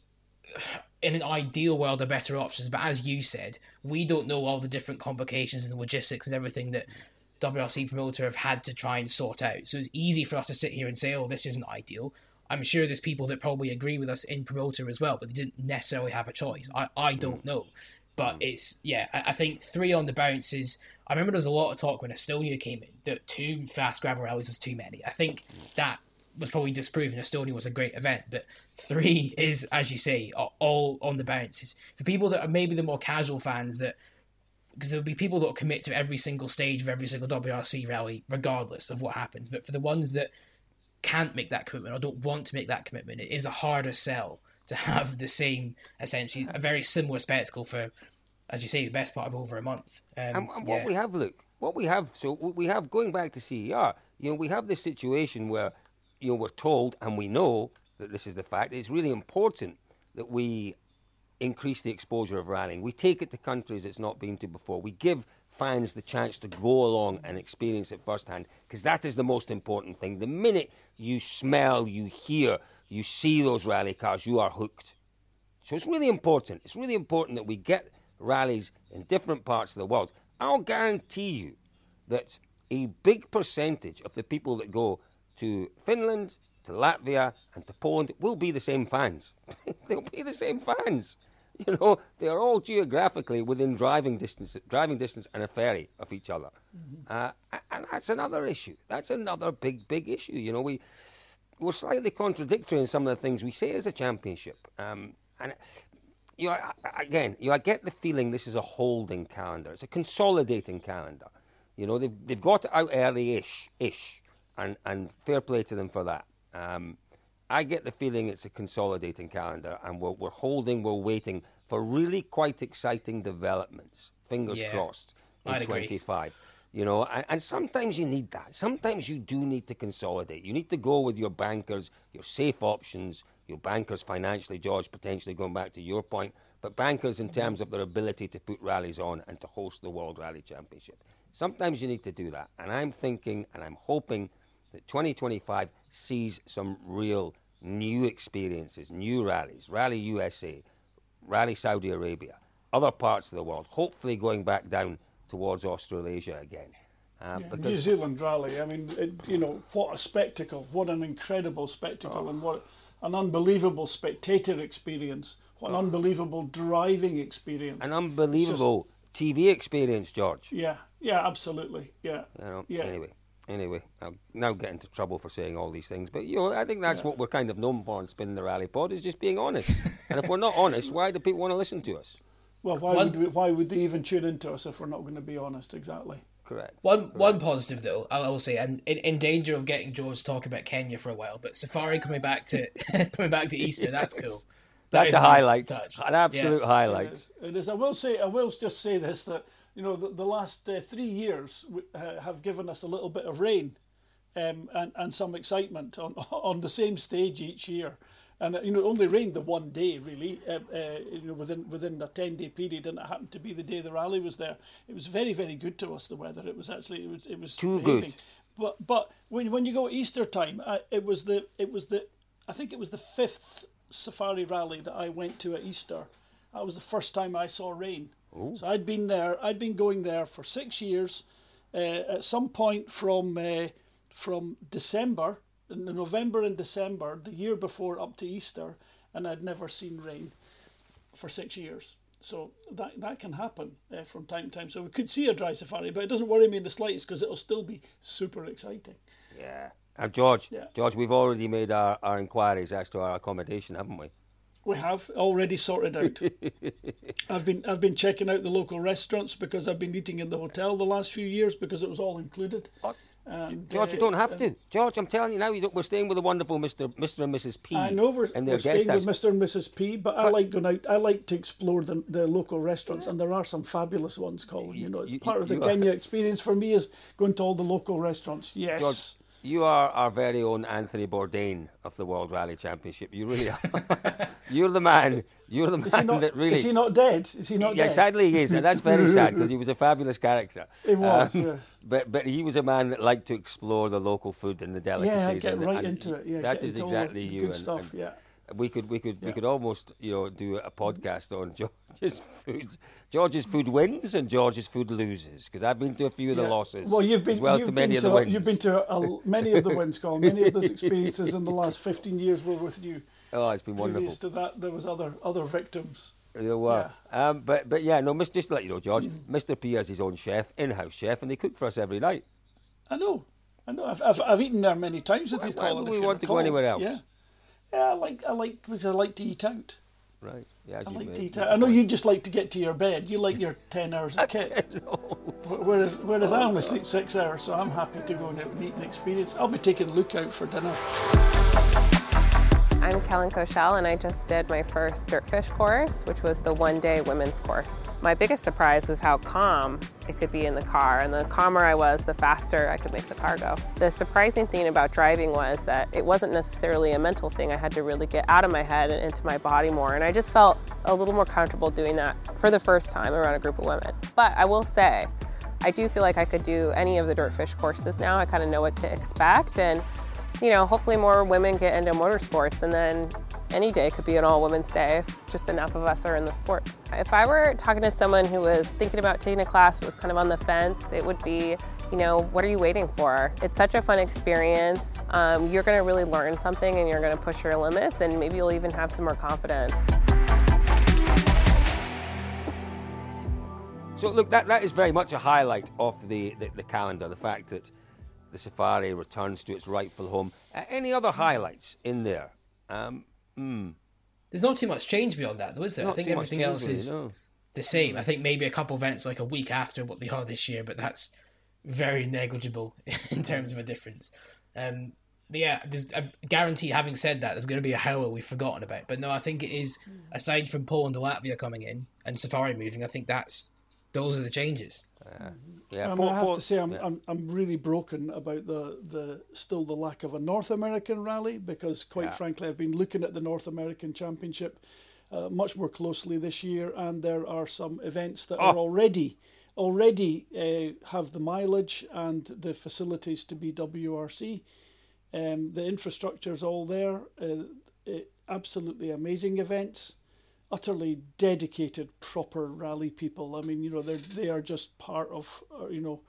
in an ideal world, are better options. But as you said, we don't know all the different complications and logistics and everything that W R C promoter have had to try and sort out. So it's easy for us to sit here and say, oh, this isn't ideal. I'm sure there's people that probably agree with us in promoter as well, but they didn't necessarily have a choice. I, I don't know. But it's, yeah, I, I think three on the bounces. I remember there was a lot of talk when Estonia came in that two fast gravel rallies was too many. I think that was probably disproven. Estonia was a great event, but three is, as you say, all on the bounces. For people that are maybe the more casual fans, that because there'll be people that will commit to every single stage of every single W R C rally, regardless of what happens. But for the ones that can't make that commitment or don't want to make that commitment, it is a harder sell to have the same, essentially, a very similar spectacle for, as you say, the best part of over a month. Um, and, and yeah. what we have, Luke, what we have, so we have, going back to C E R, you know, we have this situation where, you know, we're told, and we know that this is the fact, it's really important that we increase the exposure of rallying. We take it to countries it's not been to before. We give fans the chance to go along and experience it firsthand, because that is the most important thing. The minute you smell, you hear, you see those rally cars, you are hooked. So it's really important. It's really important that we get rallies in different parts of the world. I'll guarantee you that a big percentage of the people that go to Finland, to Latvia, and to Poland will be the same fans. They'll be the same fans. You know, they are all geographically within driving distance, driving distance and a ferry of each other. Mm-hmm. Uh, and that's another issue. That's another big, big issue. You know, we, we're slightly contradictory in some of the things we say as a championship. Um, and, you know, again, you know, I get the feeling this is a holding calendar. It's a consolidating calendar. You know, they've, they've got it out early-ish, ish, and, and fair play to them for that. Um, I get the feeling it's a consolidating calendar, and we're, we're holding, we're waiting for really quite exciting developments. Fingers yeah, crossed in I'd twenty-five. agree. You know, and, and sometimes you need that. Sometimes you do need to consolidate. You need to go with your bankers, your safe options, your bankers financially, George, potentially going back to your point, but bankers in terms of their ability to put rallies on and to host the World Rally Championship. Sometimes you need to do that. And I'm thinking and I'm hoping that twenty twenty-five sees some real new experiences, new rallies, Rally U S A, Rally Saudi Arabia, other parts of the world, hopefully going back down towards Australasia again. Um, yeah, New Zealand rally, I mean, it, you know, what a spectacle, what an incredible spectacle, oh. and what an unbelievable spectator experience, what an oh. unbelievable driving experience. An unbelievable just, T V experience, George. Yeah, yeah, absolutely, yeah. You know, yeah. Anyway. Anyway, I'll now get into trouble for saying all these things, but you know, I think that's yeah. what we're kind of known for in Spin the Rally Pod, is just being honest. And if we're not honest, why do people want to listen to us? Well, why one, would we, why would they even tune into us if we're not going to be honest? Exactly. Correct. One Correct. one positive though, I will say, and in, in danger of getting George to talk about Kenya for a while, but Safari coming back to coming back to Easter, yes. That's cool. That that's a highlight, touch. An absolute yeah. highlight. It is. It is. I will say, I will just say this, that you know, the, the last uh, three years uh, have given us a little bit of rain. Um, and, and some excitement on on the same stage each year, and you know, it only rained the one day really, uh, uh, you know, within within a ten day period, and it happened to be the day the rally was there. It was very very good to us, the weather. It was actually it was it was too behaving. good. But but when when you go Easter time, uh, it was the it was the I think it was the fifth safari rally that I went to at Easter. That was the first time I saw rain. Ooh. So I'd been there. I'd been going there for six years. Uh, at some point from. Uh, from December, in November and December, the year before up to Easter, and I'd never seen rain for six years. So that that can happen uh, from time to time. So we could see a dry safari, but it doesn't worry me in the slightest because it'll still be super exciting. Yeah. And George, yeah. George, we've already made our, our inquiries as to our accommodation, haven't we? We have already sorted out. I've been I've been checking out the local restaurants because I've been eating in the hotel the last few years because it was all included. What? And, George, uh, you don't have uh, to. George, I'm telling you now, you don't, we're staying with the wonderful Mister Mister and Missus P. I know we're, in their we're staying house. with Mister and Missus P, but, but I like going out. I like to explore the, the local restaurants, yeah. and there are some fabulous ones, Colin. You know, it's you, part you, of the you Kenya are. experience for me is going to all the local restaurants. Yes. George, You are our very own Anthony Bourdain of the World Rally Championship. You really are. You're the man. You're the man is he not, that really... Is he not dead? Is he not yeah, dead? Sadly he is, and that's very sad because he was a fabulous character. He was, um, yes. But but he was a man that liked to explore the local food and the delicacies. Yeah, get and, right and into it. Yeah, that get is into exactly all the you. good and, stuff. and yeah. We could we could yeah. we could almost you know do a podcast on George's foods. George's food wins and George's food loses because I've been to a few of yeah. the losses. Well, you've been as well you've as to been many to, of the wins. You've been to a, many of the wins, Colin. Many of those experiences in the last fifteen years were with you. Oh, it's been wonderful. Previous to that, there was other other victims. There were. Yeah. Um, but but yeah, no, just to let you know, George, Mister P has his own chef, in-house chef, and they cook for us every night. I know, I know. I've I've, I've eaten there many times with Why- you, why Colin. would if we you want to go recall. anywhere else? Yeah, yeah. I like I like because I like to eat out. Right. Yeah. as I you like made to eat the out. I know point. you just like to get to your bed. You like your ten hours of kit. Wh- Whereas whereas I only sleep six hours, so I'm happy to go and eat and experience. I'll be taking Luke out for dinner. I'm Kellen Koshel, and I just did my first Dirtfish course, which was the one-day women's course. My biggest surprise was how calm it could be in the car, and the calmer I was, the faster I could make the car go. The surprising thing about driving was that it wasn't necessarily a mental thing. I had to really get out of my head and into my body more, and I just felt a little more comfortable doing that for the first time around a group of women. But I will say, I do feel like I could do any of the Dirtfish courses now. I kind of know what to expect, and you know, hopefully more women get into motorsports, and then any day could be an all-women's day if just enough of us are in the sport. If I were talking to someone who was thinking about taking a class but was kind of on the fence, it would be, you know, what are you waiting for? It's such a fun experience. Um, you're going to really learn something, and you're going to push your limits, and maybe you'll even have some more confidence. So look, that, that is very much a highlight of the, the, the calendar, the fact that the safari returns to its rightful home. Uh, any other highlights in there? Um, mm. There's not too much change beyond that, though, is there? Not I think too much everything change, else really, is no. the same. I think maybe a couple events like a week after what they are this year, but that's very negligible in terms of a difference. Um, but yeah, there's, I guarantee, having said that, there's going to be a howler we've forgotten about. But no, I think it is, aside from Poland and Latvia coming in and Safari moving, I think that's those are the changes. Uh, yeah, Um, Paul- I have Paul- to say, I'm, yeah. I'm I'm really broken about the, the still the lack of a North American rally, because quite Yeah. frankly, I've been looking at the North American Championship uh, much more closely this year, and there are some events that are Oh. already already uh, have the mileage and the facilities to be W R C. Um, the infrastructure is all there. Uh, it, absolutely amazing events. Utterly dedicated, proper rally people. I mean, you know, they they are just part of, uh, you know,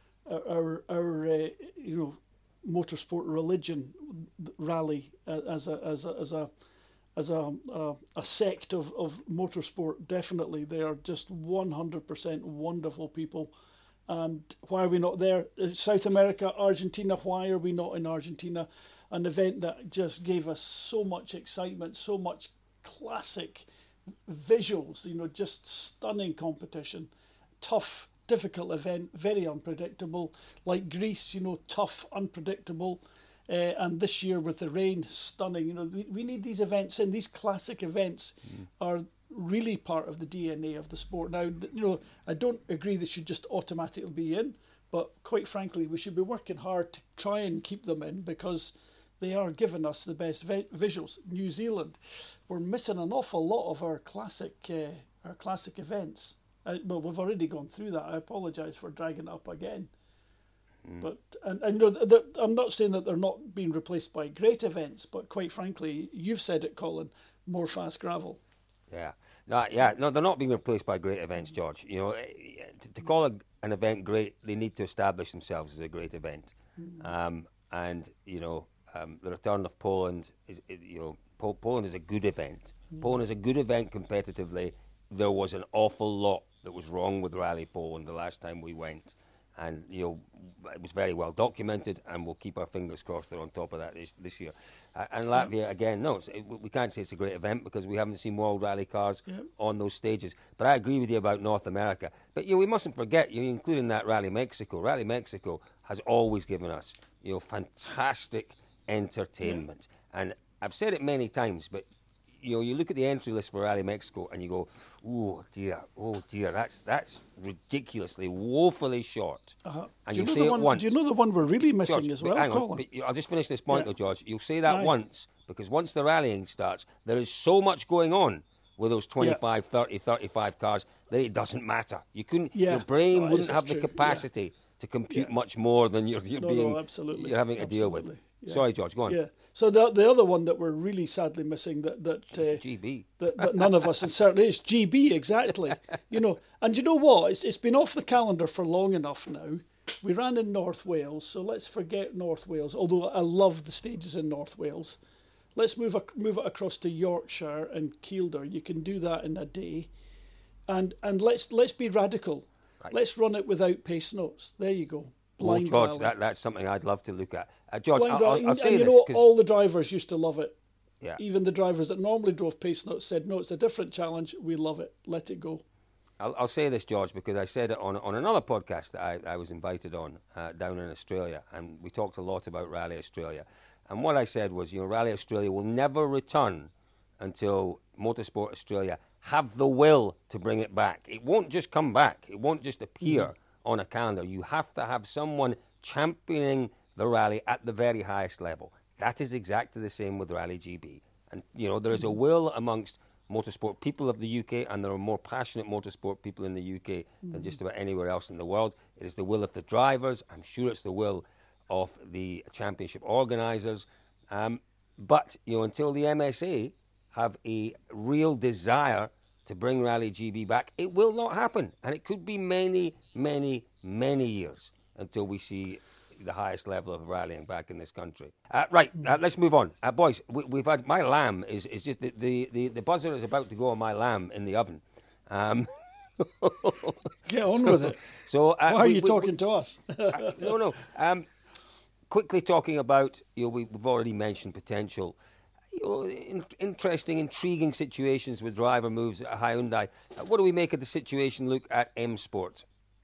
our our uh, you know, motorsport religion, rally uh, as a as a as a as a a, a sect of, of motorsport. Definitely, they are just one hundred percent wonderful people. And why are we not there? Uh, South America, Argentina. Why are we not in Argentina? An event that just gave us so much excitement, so much classic visuals, you know, just stunning competition, tough, difficult event, very unpredictable, like Greece, you know, tough, unpredictable, uh, and this year with the rain, stunning. You know, we, we need these events, and these classic events mm. are really part of the D N A of the sport. Now, you know, I don't agree they should just automatically be in, but quite frankly, we should be working hard to try and keep them in, because they are giving us the best vi- visuals. New Zealand, we're missing an awful lot of our classic uh, our classic events. Uh, well, we've already gone through that. I apologise for dragging it up again. Mm. But and, and you know, I'm not saying that they're not being replaced by great events, but quite frankly, you've said it, Colin, more fast gravel. Yeah, no, yeah, no, they're not being replaced by great events, George. You know, to, to call a, an event great, they need to establish themselves as a great event. Mm. Um, and you know. Um, the return of Poland is, you know, po- Poland is a good event. Mm. Poland is a good event competitively. There was an awful lot that was wrong with Rally Poland the last time we went, and you know, it was very well documented. And we'll keep our fingers crossed they're on top of that this, this year. Uh, and Latvia again, no, it's, it, we can't say it's a great event because we haven't seen World Rally cars yep. on those stages. But I agree with you about North America. But you know, we mustn't forget, you know, including that Rally Mexico. Rally Mexico has always given us, you know, fantastic entertainment. Yeah. And I've said it many times, but you know, you look at the entry list for Rally Mexico and you go, oh dear, oh dear, that's that's ridiculously, woefully short. Uh-huh. And do you you'll know say the one? it once. Do you know the one we're really missing George, as but well, hang on, Colin? but I'll just finish this point Yeah. though, George. You'll say that Aye. once, because once the rallying starts, there is so much going on with those twenty-five, thirty, thirty-five cars that it doesn't matter. You couldn't, Yeah. your brain No, it wouldn't is, have it's the true. capacity to compute Yeah. much more than you're, you're No, being, no, absolutely. you're having to deal with. Absolutely. Yeah. Sorry, George, go on. Yeah. So the the other one that we're really sadly missing that that uh, G B. that, that none of us, and certainly it's G B exactly. You know, and you know what? It's it's been off the calendar for long enough now. We ran in North Wales, so let's forget North Wales. Although I love the stages in North Wales, let's move ac- move it across to Yorkshire and Kielder. You can do that in a day, and and let's let's be radical. Right. Let's run it without pace notes. There you go. Well, Blind George, rally. that, that's something I'd love to look at. Uh, George, Blind I'll, rally. I'll, I'll say and you this. know, 'cause- all the drivers used to love it. yeah. Even the drivers that normally drove pace notes said, no, it's a different challenge. We love it. Let it go. I'll, I'll say this, George, because I said it on on another podcast that I, I was invited on uh, down in Australia, and we talked a lot about Rally Australia. And what I said was, you know, Rally Australia will never return until Motorsport Australia have the will to bring it back. It won't just come back. It won't just appear on a calendar. You have to have someone championing the rally at the very highest level. That is exactly the same with Rally G B. And, you know, there is a will amongst motorsport people of the U K, and there are more passionate motorsport people in the U K than just about anywhere else in the world. It is the will of the drivers. I'm sure it's the will of the championship organisers. Um, but, you know, until the M S A have a real desire to bring Rally G B back, it will not happen. And it could be many, many, many years until we see the highest level of rallying back in this country. Uh, right, uh, let's move on. Uh, boys, we, we've had, my lamb is, is just, the, the, the, the buzzer is about to go on my lamb in the oven. Um, Get on with it. so uh, Why are we- you we- talking to us? uh, no, no. Um, quickly talking about, you know, we, we've already mentioned potential, you know, in, interesting, intriguing situations with driver moves at Hyundai. Uh, what do we make of the situation, Luke, at M Sport?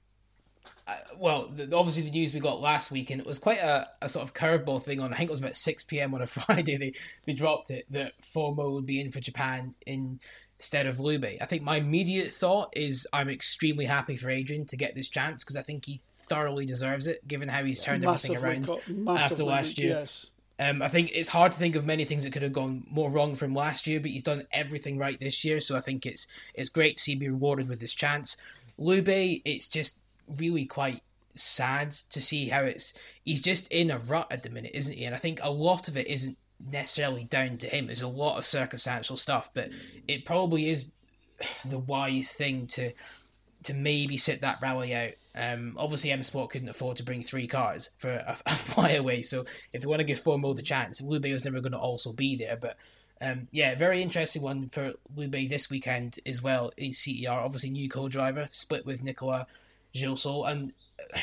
Well, the, obviously the news we got last week, and it was quite a, a sort of curveball thing on, I think it was about six p.m. on a Friday, they, they dropped it, that Formo would be in for Japan in, instead of Lube. I think my immediate thought is I'm extremely happy for Adrian to get this chance, because I think he thoroughly deserves it, given how he's turned everything Massively around co- after massively, last year. Yes. Um, I think it's hard to think of many things that could have gone more wrong from last year, but he's done everything right this year, so I think it's it's great to see him be rewarded with this chance. Lube, it's just really quite sad to see how it's he's just in a rut at the minute, isn't he? And I think a lot of it isn't necessarily down to him. There's a lot of circumstantial stuff, but it probably is the wise thing to to maybe sit that rally out. Um, obviously, M Sport couldn't afford to bring three cars for a, a flyaway, so if they want to give Formo the chance, Lube was never going to also be there. But um, yeah, very interesting one for Lube this weekend as well in C E R. Obviously, new co-driver, split with Nicolas Gilsoul, and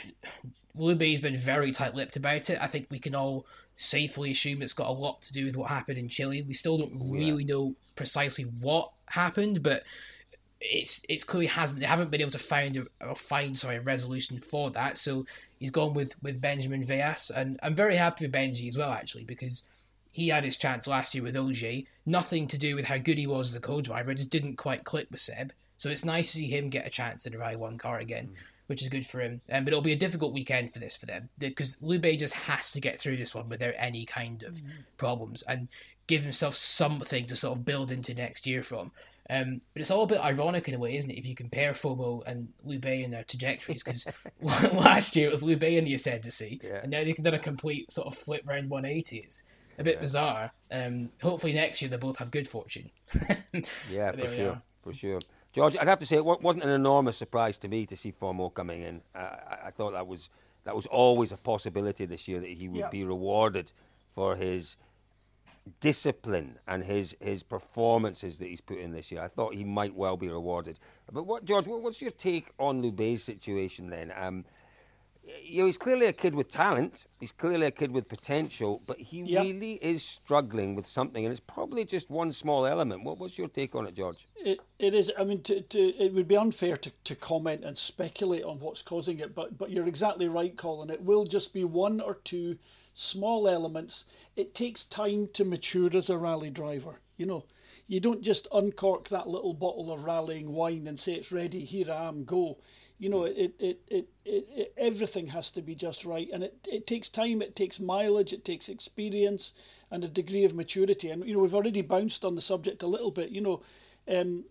Lube's been very tight-lipped about it. I think we can all safely assume it's got a lot to do with what happened in Chile. We still don't really yeah. know precisely what happened, but it's it's clearly hasn't they haven't been able to find a, or find sorry a resolution for that. So he's gone with with Benjamin Veas, and I'm very happy for Benji as well, actually, because he had his chance last year with Ogier. Nothing to do with how good he was as a co-driver. It just didn't quite click with Seb. So it's nice to see him get a chance in a Rally One car again, mm. which is good for him. Um, but it'll be a difficult weekend for this for them, because Lube just has to get through this one without any kind of mm. problems and give himself something to sort of build into next year from. Um, but it's all a bit ironic in a way, isn't it, if you compare Formo and Lube and their trajectories, because last year it was Lube in the Ascendancy, yeah. and now they've done a complete sort of flip round one eighty. It's a bit yeah. bizarre. Um, hopefully next year they both have good fortune. yeah, for sure, are. for sure. George, I'd have to say it wasn't an enormous surprise to me to see Formo coming in. Uh, I, I thought that was that was always a possibility this year, that he would yeah. be rewarded for his discipline and his his performances that he's put in this year. I thought he might well be rewarded. But what, George, what, what's your take on Lube's situation then? Um, you know, he's clearly a kid with talent. He's clearly a kid with potential, but he yep. really is struggling with something, and it's probably just one small element. What, what's your take on it, George? It it is. I mean, to, to it would be unfair to, to comment and speculate on what's causing it, but but you're exactly right, Colin. It will just be one or two small elements. It takes time to mature as a rally driver. You know, you don't just uncork that little bottle of rallying wine and say it's ready, here I am, go. You know, it, it, it, it, it everything has to be just right, and it, it takes time, it takes mileage, it takes experience and a degree of maturity. And, you know, we've already bounced on the subject a little bit. You know, um,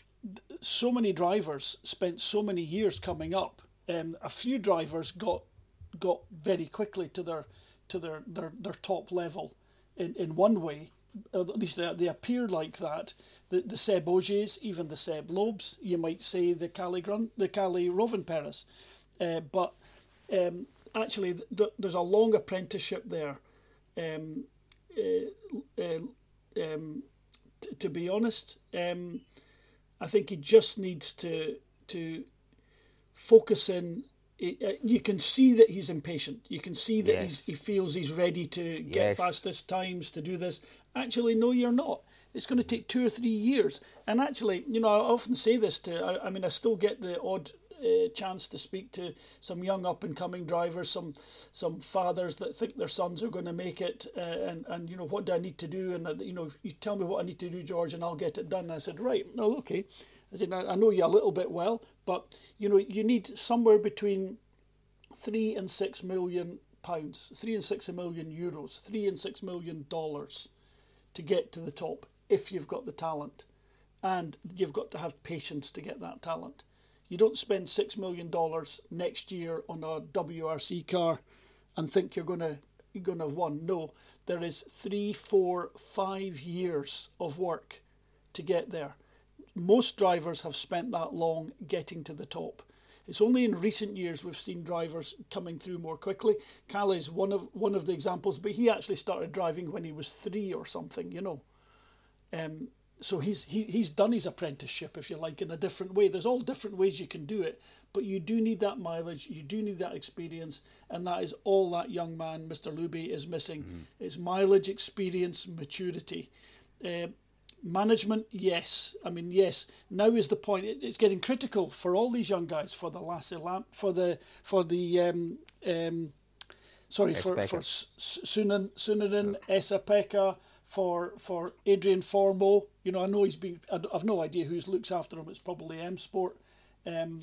so many drivers spent so many years coming up. Um, a few drivers got got very quickly to their to their, their, their top level in, in one way. At least they, they appear like that. The the Seb Ogiers, even the Seb Lobes, you might say the Cali Grun, the Cali Rovenperes, uh, but um, actually th- th- there's a long apprenticeship there. Um, uh, uh, um, t- to be honest, um, I think he just needs to to focus in. You can see that he's impatient. You can see that Yes. he's, he feels he's ready to get Yes. fastest times, to do this. Actually, no, you're not. It's going to take two or three years. And actually, you know, I often say this to, I, I mean, I still get the odd uh, chance to speak to some young up-and-coming drivers, some some fathers that think their sons are going to make it, uh, and, and, you know, what do I need to do? And, uh, you know, you tell me what I need to do, George, and I'll get it done. And I said, right, no, okay. I said, I know you a little bit well, but, you know, you need somewhere between three and six million pounds, three and six million euros, three and six million dollars to get to the top if you've got the talent. And you've got to have patience to get that talent. You don't spend six million dollars next year on a W R C car and think you're going to you're going to have won. No, there is three, four, five years of work to get there. Most drivers have spent that long getting to the top. It's only in recent years we've seen drivers coming through more quickly. Kalle is one of one of the examples, but he actually started driving when he was three or something, you know. Um, so he's he, he's done his apprenticeship, if you like, in a different way. There's all different ways you can do it, but you do need that mileage, you do need that experience, and that is all that young man, Mister Lube, is missing. Mm. It's mileage, experience, maturity. Uh, Management, yes. I mean, yes. Now is the point. It, it's getting critical for all these young guys, for the Lasse Lamp, for the for the um, um, sorry for for Sunan Sunanen, Esa-Pekka, for for Adrian Formo. You know, I know he's been. I've no idea who looks after him. It's probably M Sport. Um,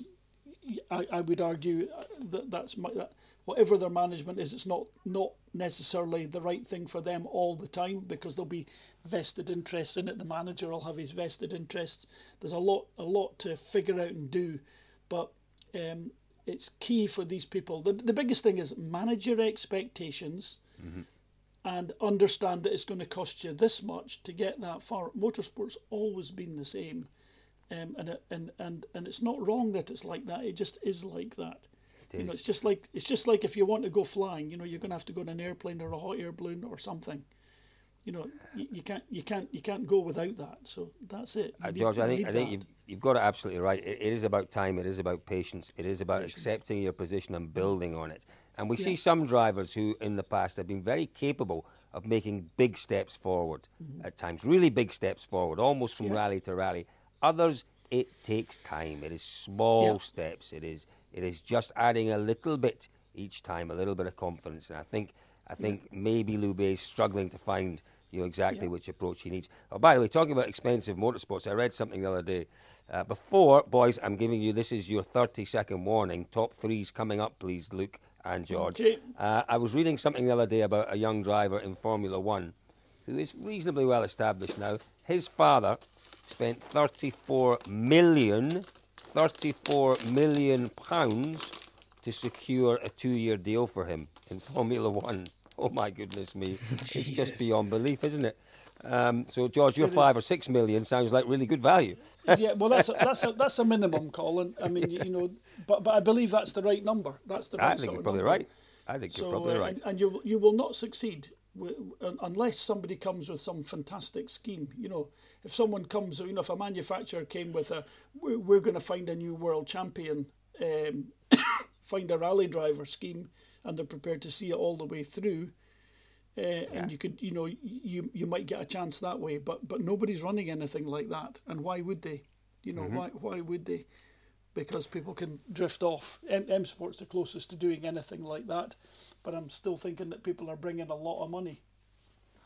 I, I would argue that that's my, that whatever their management is, it's not not necessarily the right thing for them all the time, because there'll be vested interests in it. The manager will have his vested interests. There's a lot a lot to figure out and do, but um, it's key for these people. The the biggest thing is manage your expectations, mm-hmm. and understand that it's going to cost you this much to get that far. Motorsport's always been the same. Um, and, it, and and and it's not wrong that it's like that. It just is like that. It you know, it's just like it's just like if you want to go flying, you know, you're going to have to go in an airplane or a hot air balloon or something. You know, you, you can't you can't you can't go without that. So that's it. Uh, need, George, I think I think that. you've you've got it absolutely right. It, it is about time. It is about patience. It is about patience. Accepting your position and building on it. And we yeah. see some drivers who, in the past, have been very capable of making big steps forward mm-hmm. at times, really big steps forward, almost from yeah. rally to rally. Others, it takes time. It is small yeah. steps. It is it is just adding a little bit each time, a little bit of confidence. And I think I think yeah. maybe Lube is struggling to find you know exactly yeah. which approach he needs. Oh, by the way, talking about expensive motorsports, I read something the other day. Uh, before, boys, I'm giving you, this is your thirty second warning. Top threes coming up, please, Luke and George. Okay. Uh, I was reading something the other day about a young driver in Formula One who is reasonably well established now. His father spent thirty-four million, thirty-four million pounds to secure a two-year deal for him in Formula One. Oh my goodness me! It's just beyond belief, isn't it? Um, so, George, your five or six million sounds like really good value. Yeah, well, that's a, that's a that's a minimum, Colin. I mean, you, you know, but but I believe that's the right number. That's the right I think sort you're of probably number. right. I think so, you're probably uh, right. And, and you you will not succeed w- unless somebody comes with some fantastic scheme. You know, if someone comes, you know, if a manufacturer came with a, we're, we're going to find a new world champion, um, find a rally driver scheme, and they're prepared to see it all the way through. Uh, yeah. And you could, you know, you you might get a chance that way, but but nobody's running anything like that. And why would they? You know, mm-hmm. why why would they? Because people can drift off. M, M Sport's the closest to doing anything like that, but I'm still thinking that people are bringing a lot of money.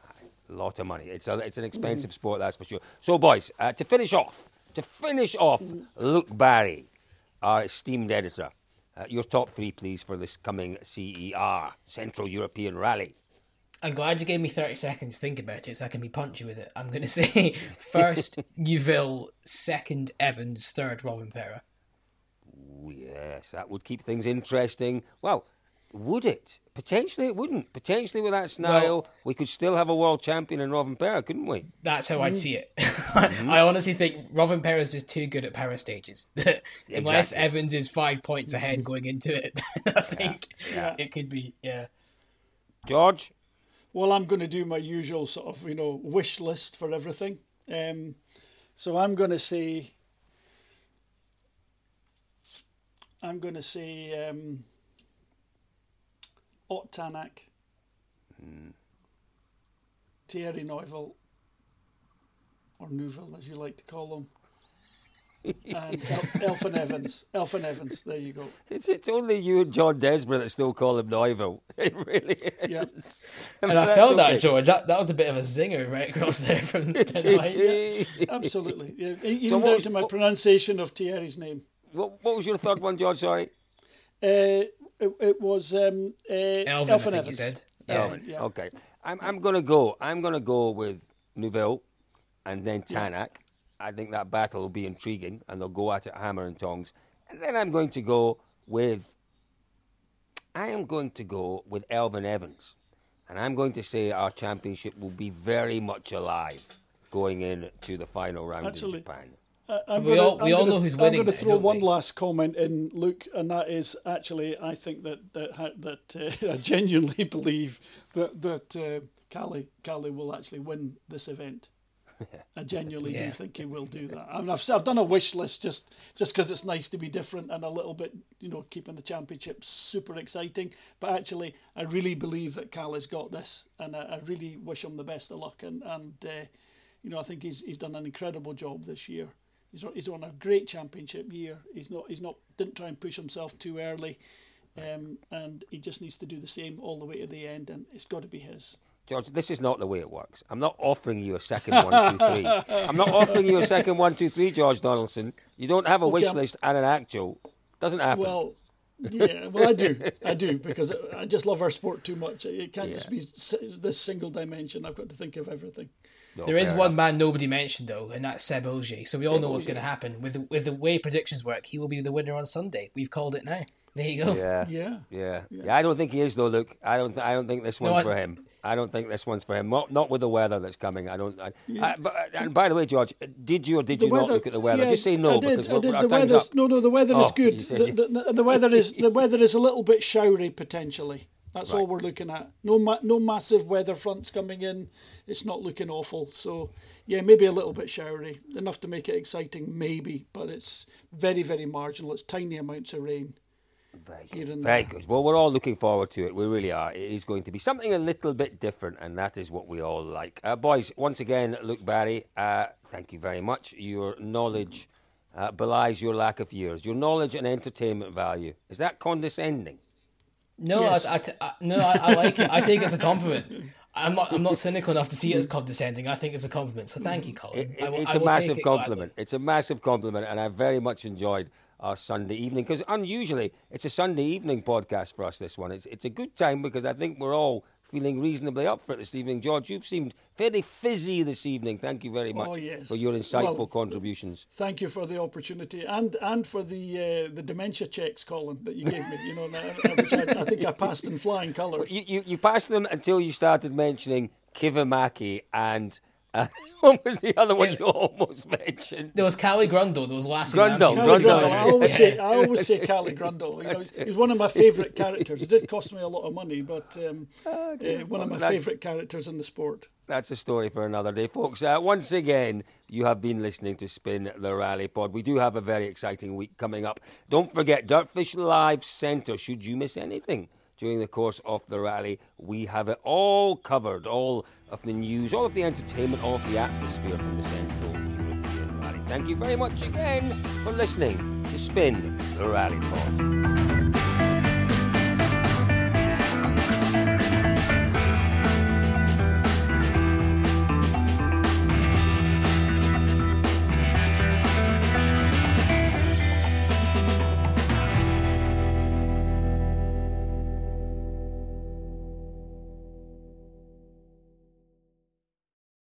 A lot of money. It's a, it's an expensive sport, that's for sure. So, boys, uh, to finish off, to finish off, Luke Barry, our esteemed editor. Uh, your top three, please, for this coming C E R, Central European Rally. I'm glad you gave me thirty seconds to think about it so I can be punchy with it. I'm going to say first Neuville, second Evans, third Rovanperä. Yes, that would keep things interesting. Well, would it? Potentially it wouldn't. Potentially with that scenario, well, we could still have a world champion in Rovanperä, couldn't we? That's how I'd see it. Mm-hmm. I honestly think Rovanperä is just too good at power stages. Unless exactly. Evans is five points ahead going into it, I think yeah. Yeah. it could be, yeah. George? Well, I'm going to do my usual sort of, you know, wish list for everything. Um, so I'm going to say... I'm going to say... Um, Ott Tanak, mm. Thierry Neuville, or Neuville as you like to call him, and El- Elfyn Evans. Elfyn Evans, there you go. It's it's only you and John Desborough that still call him Neuville. It really is. Yeah. And, and I felt okay. that, George. That, that was a bit of a zinger right across there from tonight. Yeah, absolutely. Yeah. Even so down was, to my what, pronunciation of Thierry's name. What, what was your third one, George? Sorry. Uh, It, it was um, uh, Elfyn, Elfyn I Evans. You said. Yeah. Elfyn. Yeah. Okay, I'm I'm gonna go. I'm gonna go with Neuville, and then Tanak. Yeah. I think that battle will be intriguing, and they'll go at it hammer and tongs. And then I'm going to go with. I am going to go with Elfyn Evans, and I'm going to say our championship will be very much alive going into the final round Actually, in Japan. Uh, I'm we gonna, all, we I'm all gonna, know who's winning. I'm going to throw one we? last comment in, Luke, and that is actually I think that that that uh, I genuinely believe that that uh, Callie Callie will actually win this event. I genuinely yeah. do think he will do that. I mean, I've I've done a wish list just just because it's nice to be different and a little bit, you know, keeping the championship super exciting. But actually, I really believe that Callie's got this, and I, I really wish him the best of luck. And and uh, you know, I think he's he's done an incredible job this year. He's he's on a great championship year. He's not he's not didn't try and push himself too early, um, and he just needs to do the same all the way to the end, and it's got to be his. George, this is not the way it works. I'm not offering you a second one, two, three. I'm not offering you a second one, two, three, George Donaldson. You don't have a okay, wish list and an actual. Doesn't happen. Well, yeah, well I do, I do because I just love our sport too much. It can't yeah. just be this single dimension. I've got to think of everything. No, there is one enough. man nobody mentioned though, and that's Seb Ogier. So we all Seb know what's going to happen with the, with the way predictions work. He will be the winner on Sunday. We've called it now. There you go. Yeah, yeah, yeah. yeah. yeah I don't think he is though, Luke. I don't. Th- I don't think this one's no, I, for him. I don't think this one's for him. Not, not with the weather that's coming. I don't. I, yeah. I, but, and by the way, George, did you or did the you weather, not look at the weather? Yeah, Just say no I did, because I did. our the time's weather's up. no, no. The weather oh, is good. The, the, the, the weather is the weather is a little bit showery potentially. That's right. all we're looking at. No, ma- no massive weather fronts coming in. It's not looking awful. So, yeah, maybe a little bit showery, enough to make it exciting, maybe. But it's very, very marginal. It's tiny amounts of rain. Very good. Very good. Well, we're all looking forward to it. We really are. It is going to be something a little bit different, and that is what we all like. Uh, boys, once again, Luke Barry, uh, thank you very much. Your knowledge uh, belies your lack of years. Your knowledge and entertainment value. Is that condescending? No, yes. I, I t- I, no, I, I like it. I take it as a compliment. I'm not. I'm not cynical enough to see it as condescending. I think it's a compliment. So thank you, Colin. It, it, I will, it's I will a massive it compliment. gladly. It's a massive compliment, and I very much enjoyed our Sunday evening because unusually it's a Sunday evening podcast for us. This one, it's it's a good time because I think we're all feeling reasonably up for it this evening. George, you've seemed very fizzy this evening. Thank you very much oh, yes. for your insightful well, contributions. Thank you for the opportunity and and for the uh, the dementia checks, Colin, that you gave me. You know, which I, I think I passed in flying colours. You, you you passed them until you started mentioning Kivimaki and. Uh, what was the other one you almost mentioned? There was Callie Grundle. There was Lassie Grundle. Grundle. Grundle. I always say I always say Callie Grundle. You know, he's one of my favourite characters. It did cost me a lot of money, but um, oh, uh, one of my favourite characters in the sport. That's a story for another day, folks. Uh, once again, you have been listening to Spin the Rally Pod. We do have a very exciting week coming up. Don't forget, Dirtfish Live Centre. Should you miss anything during the course of the rally, we have it all covered. All of the news, all of the entertainment, all of the atmosphere from the Central European Rally. Thank you very much again for listening to Spin the Rally Pod.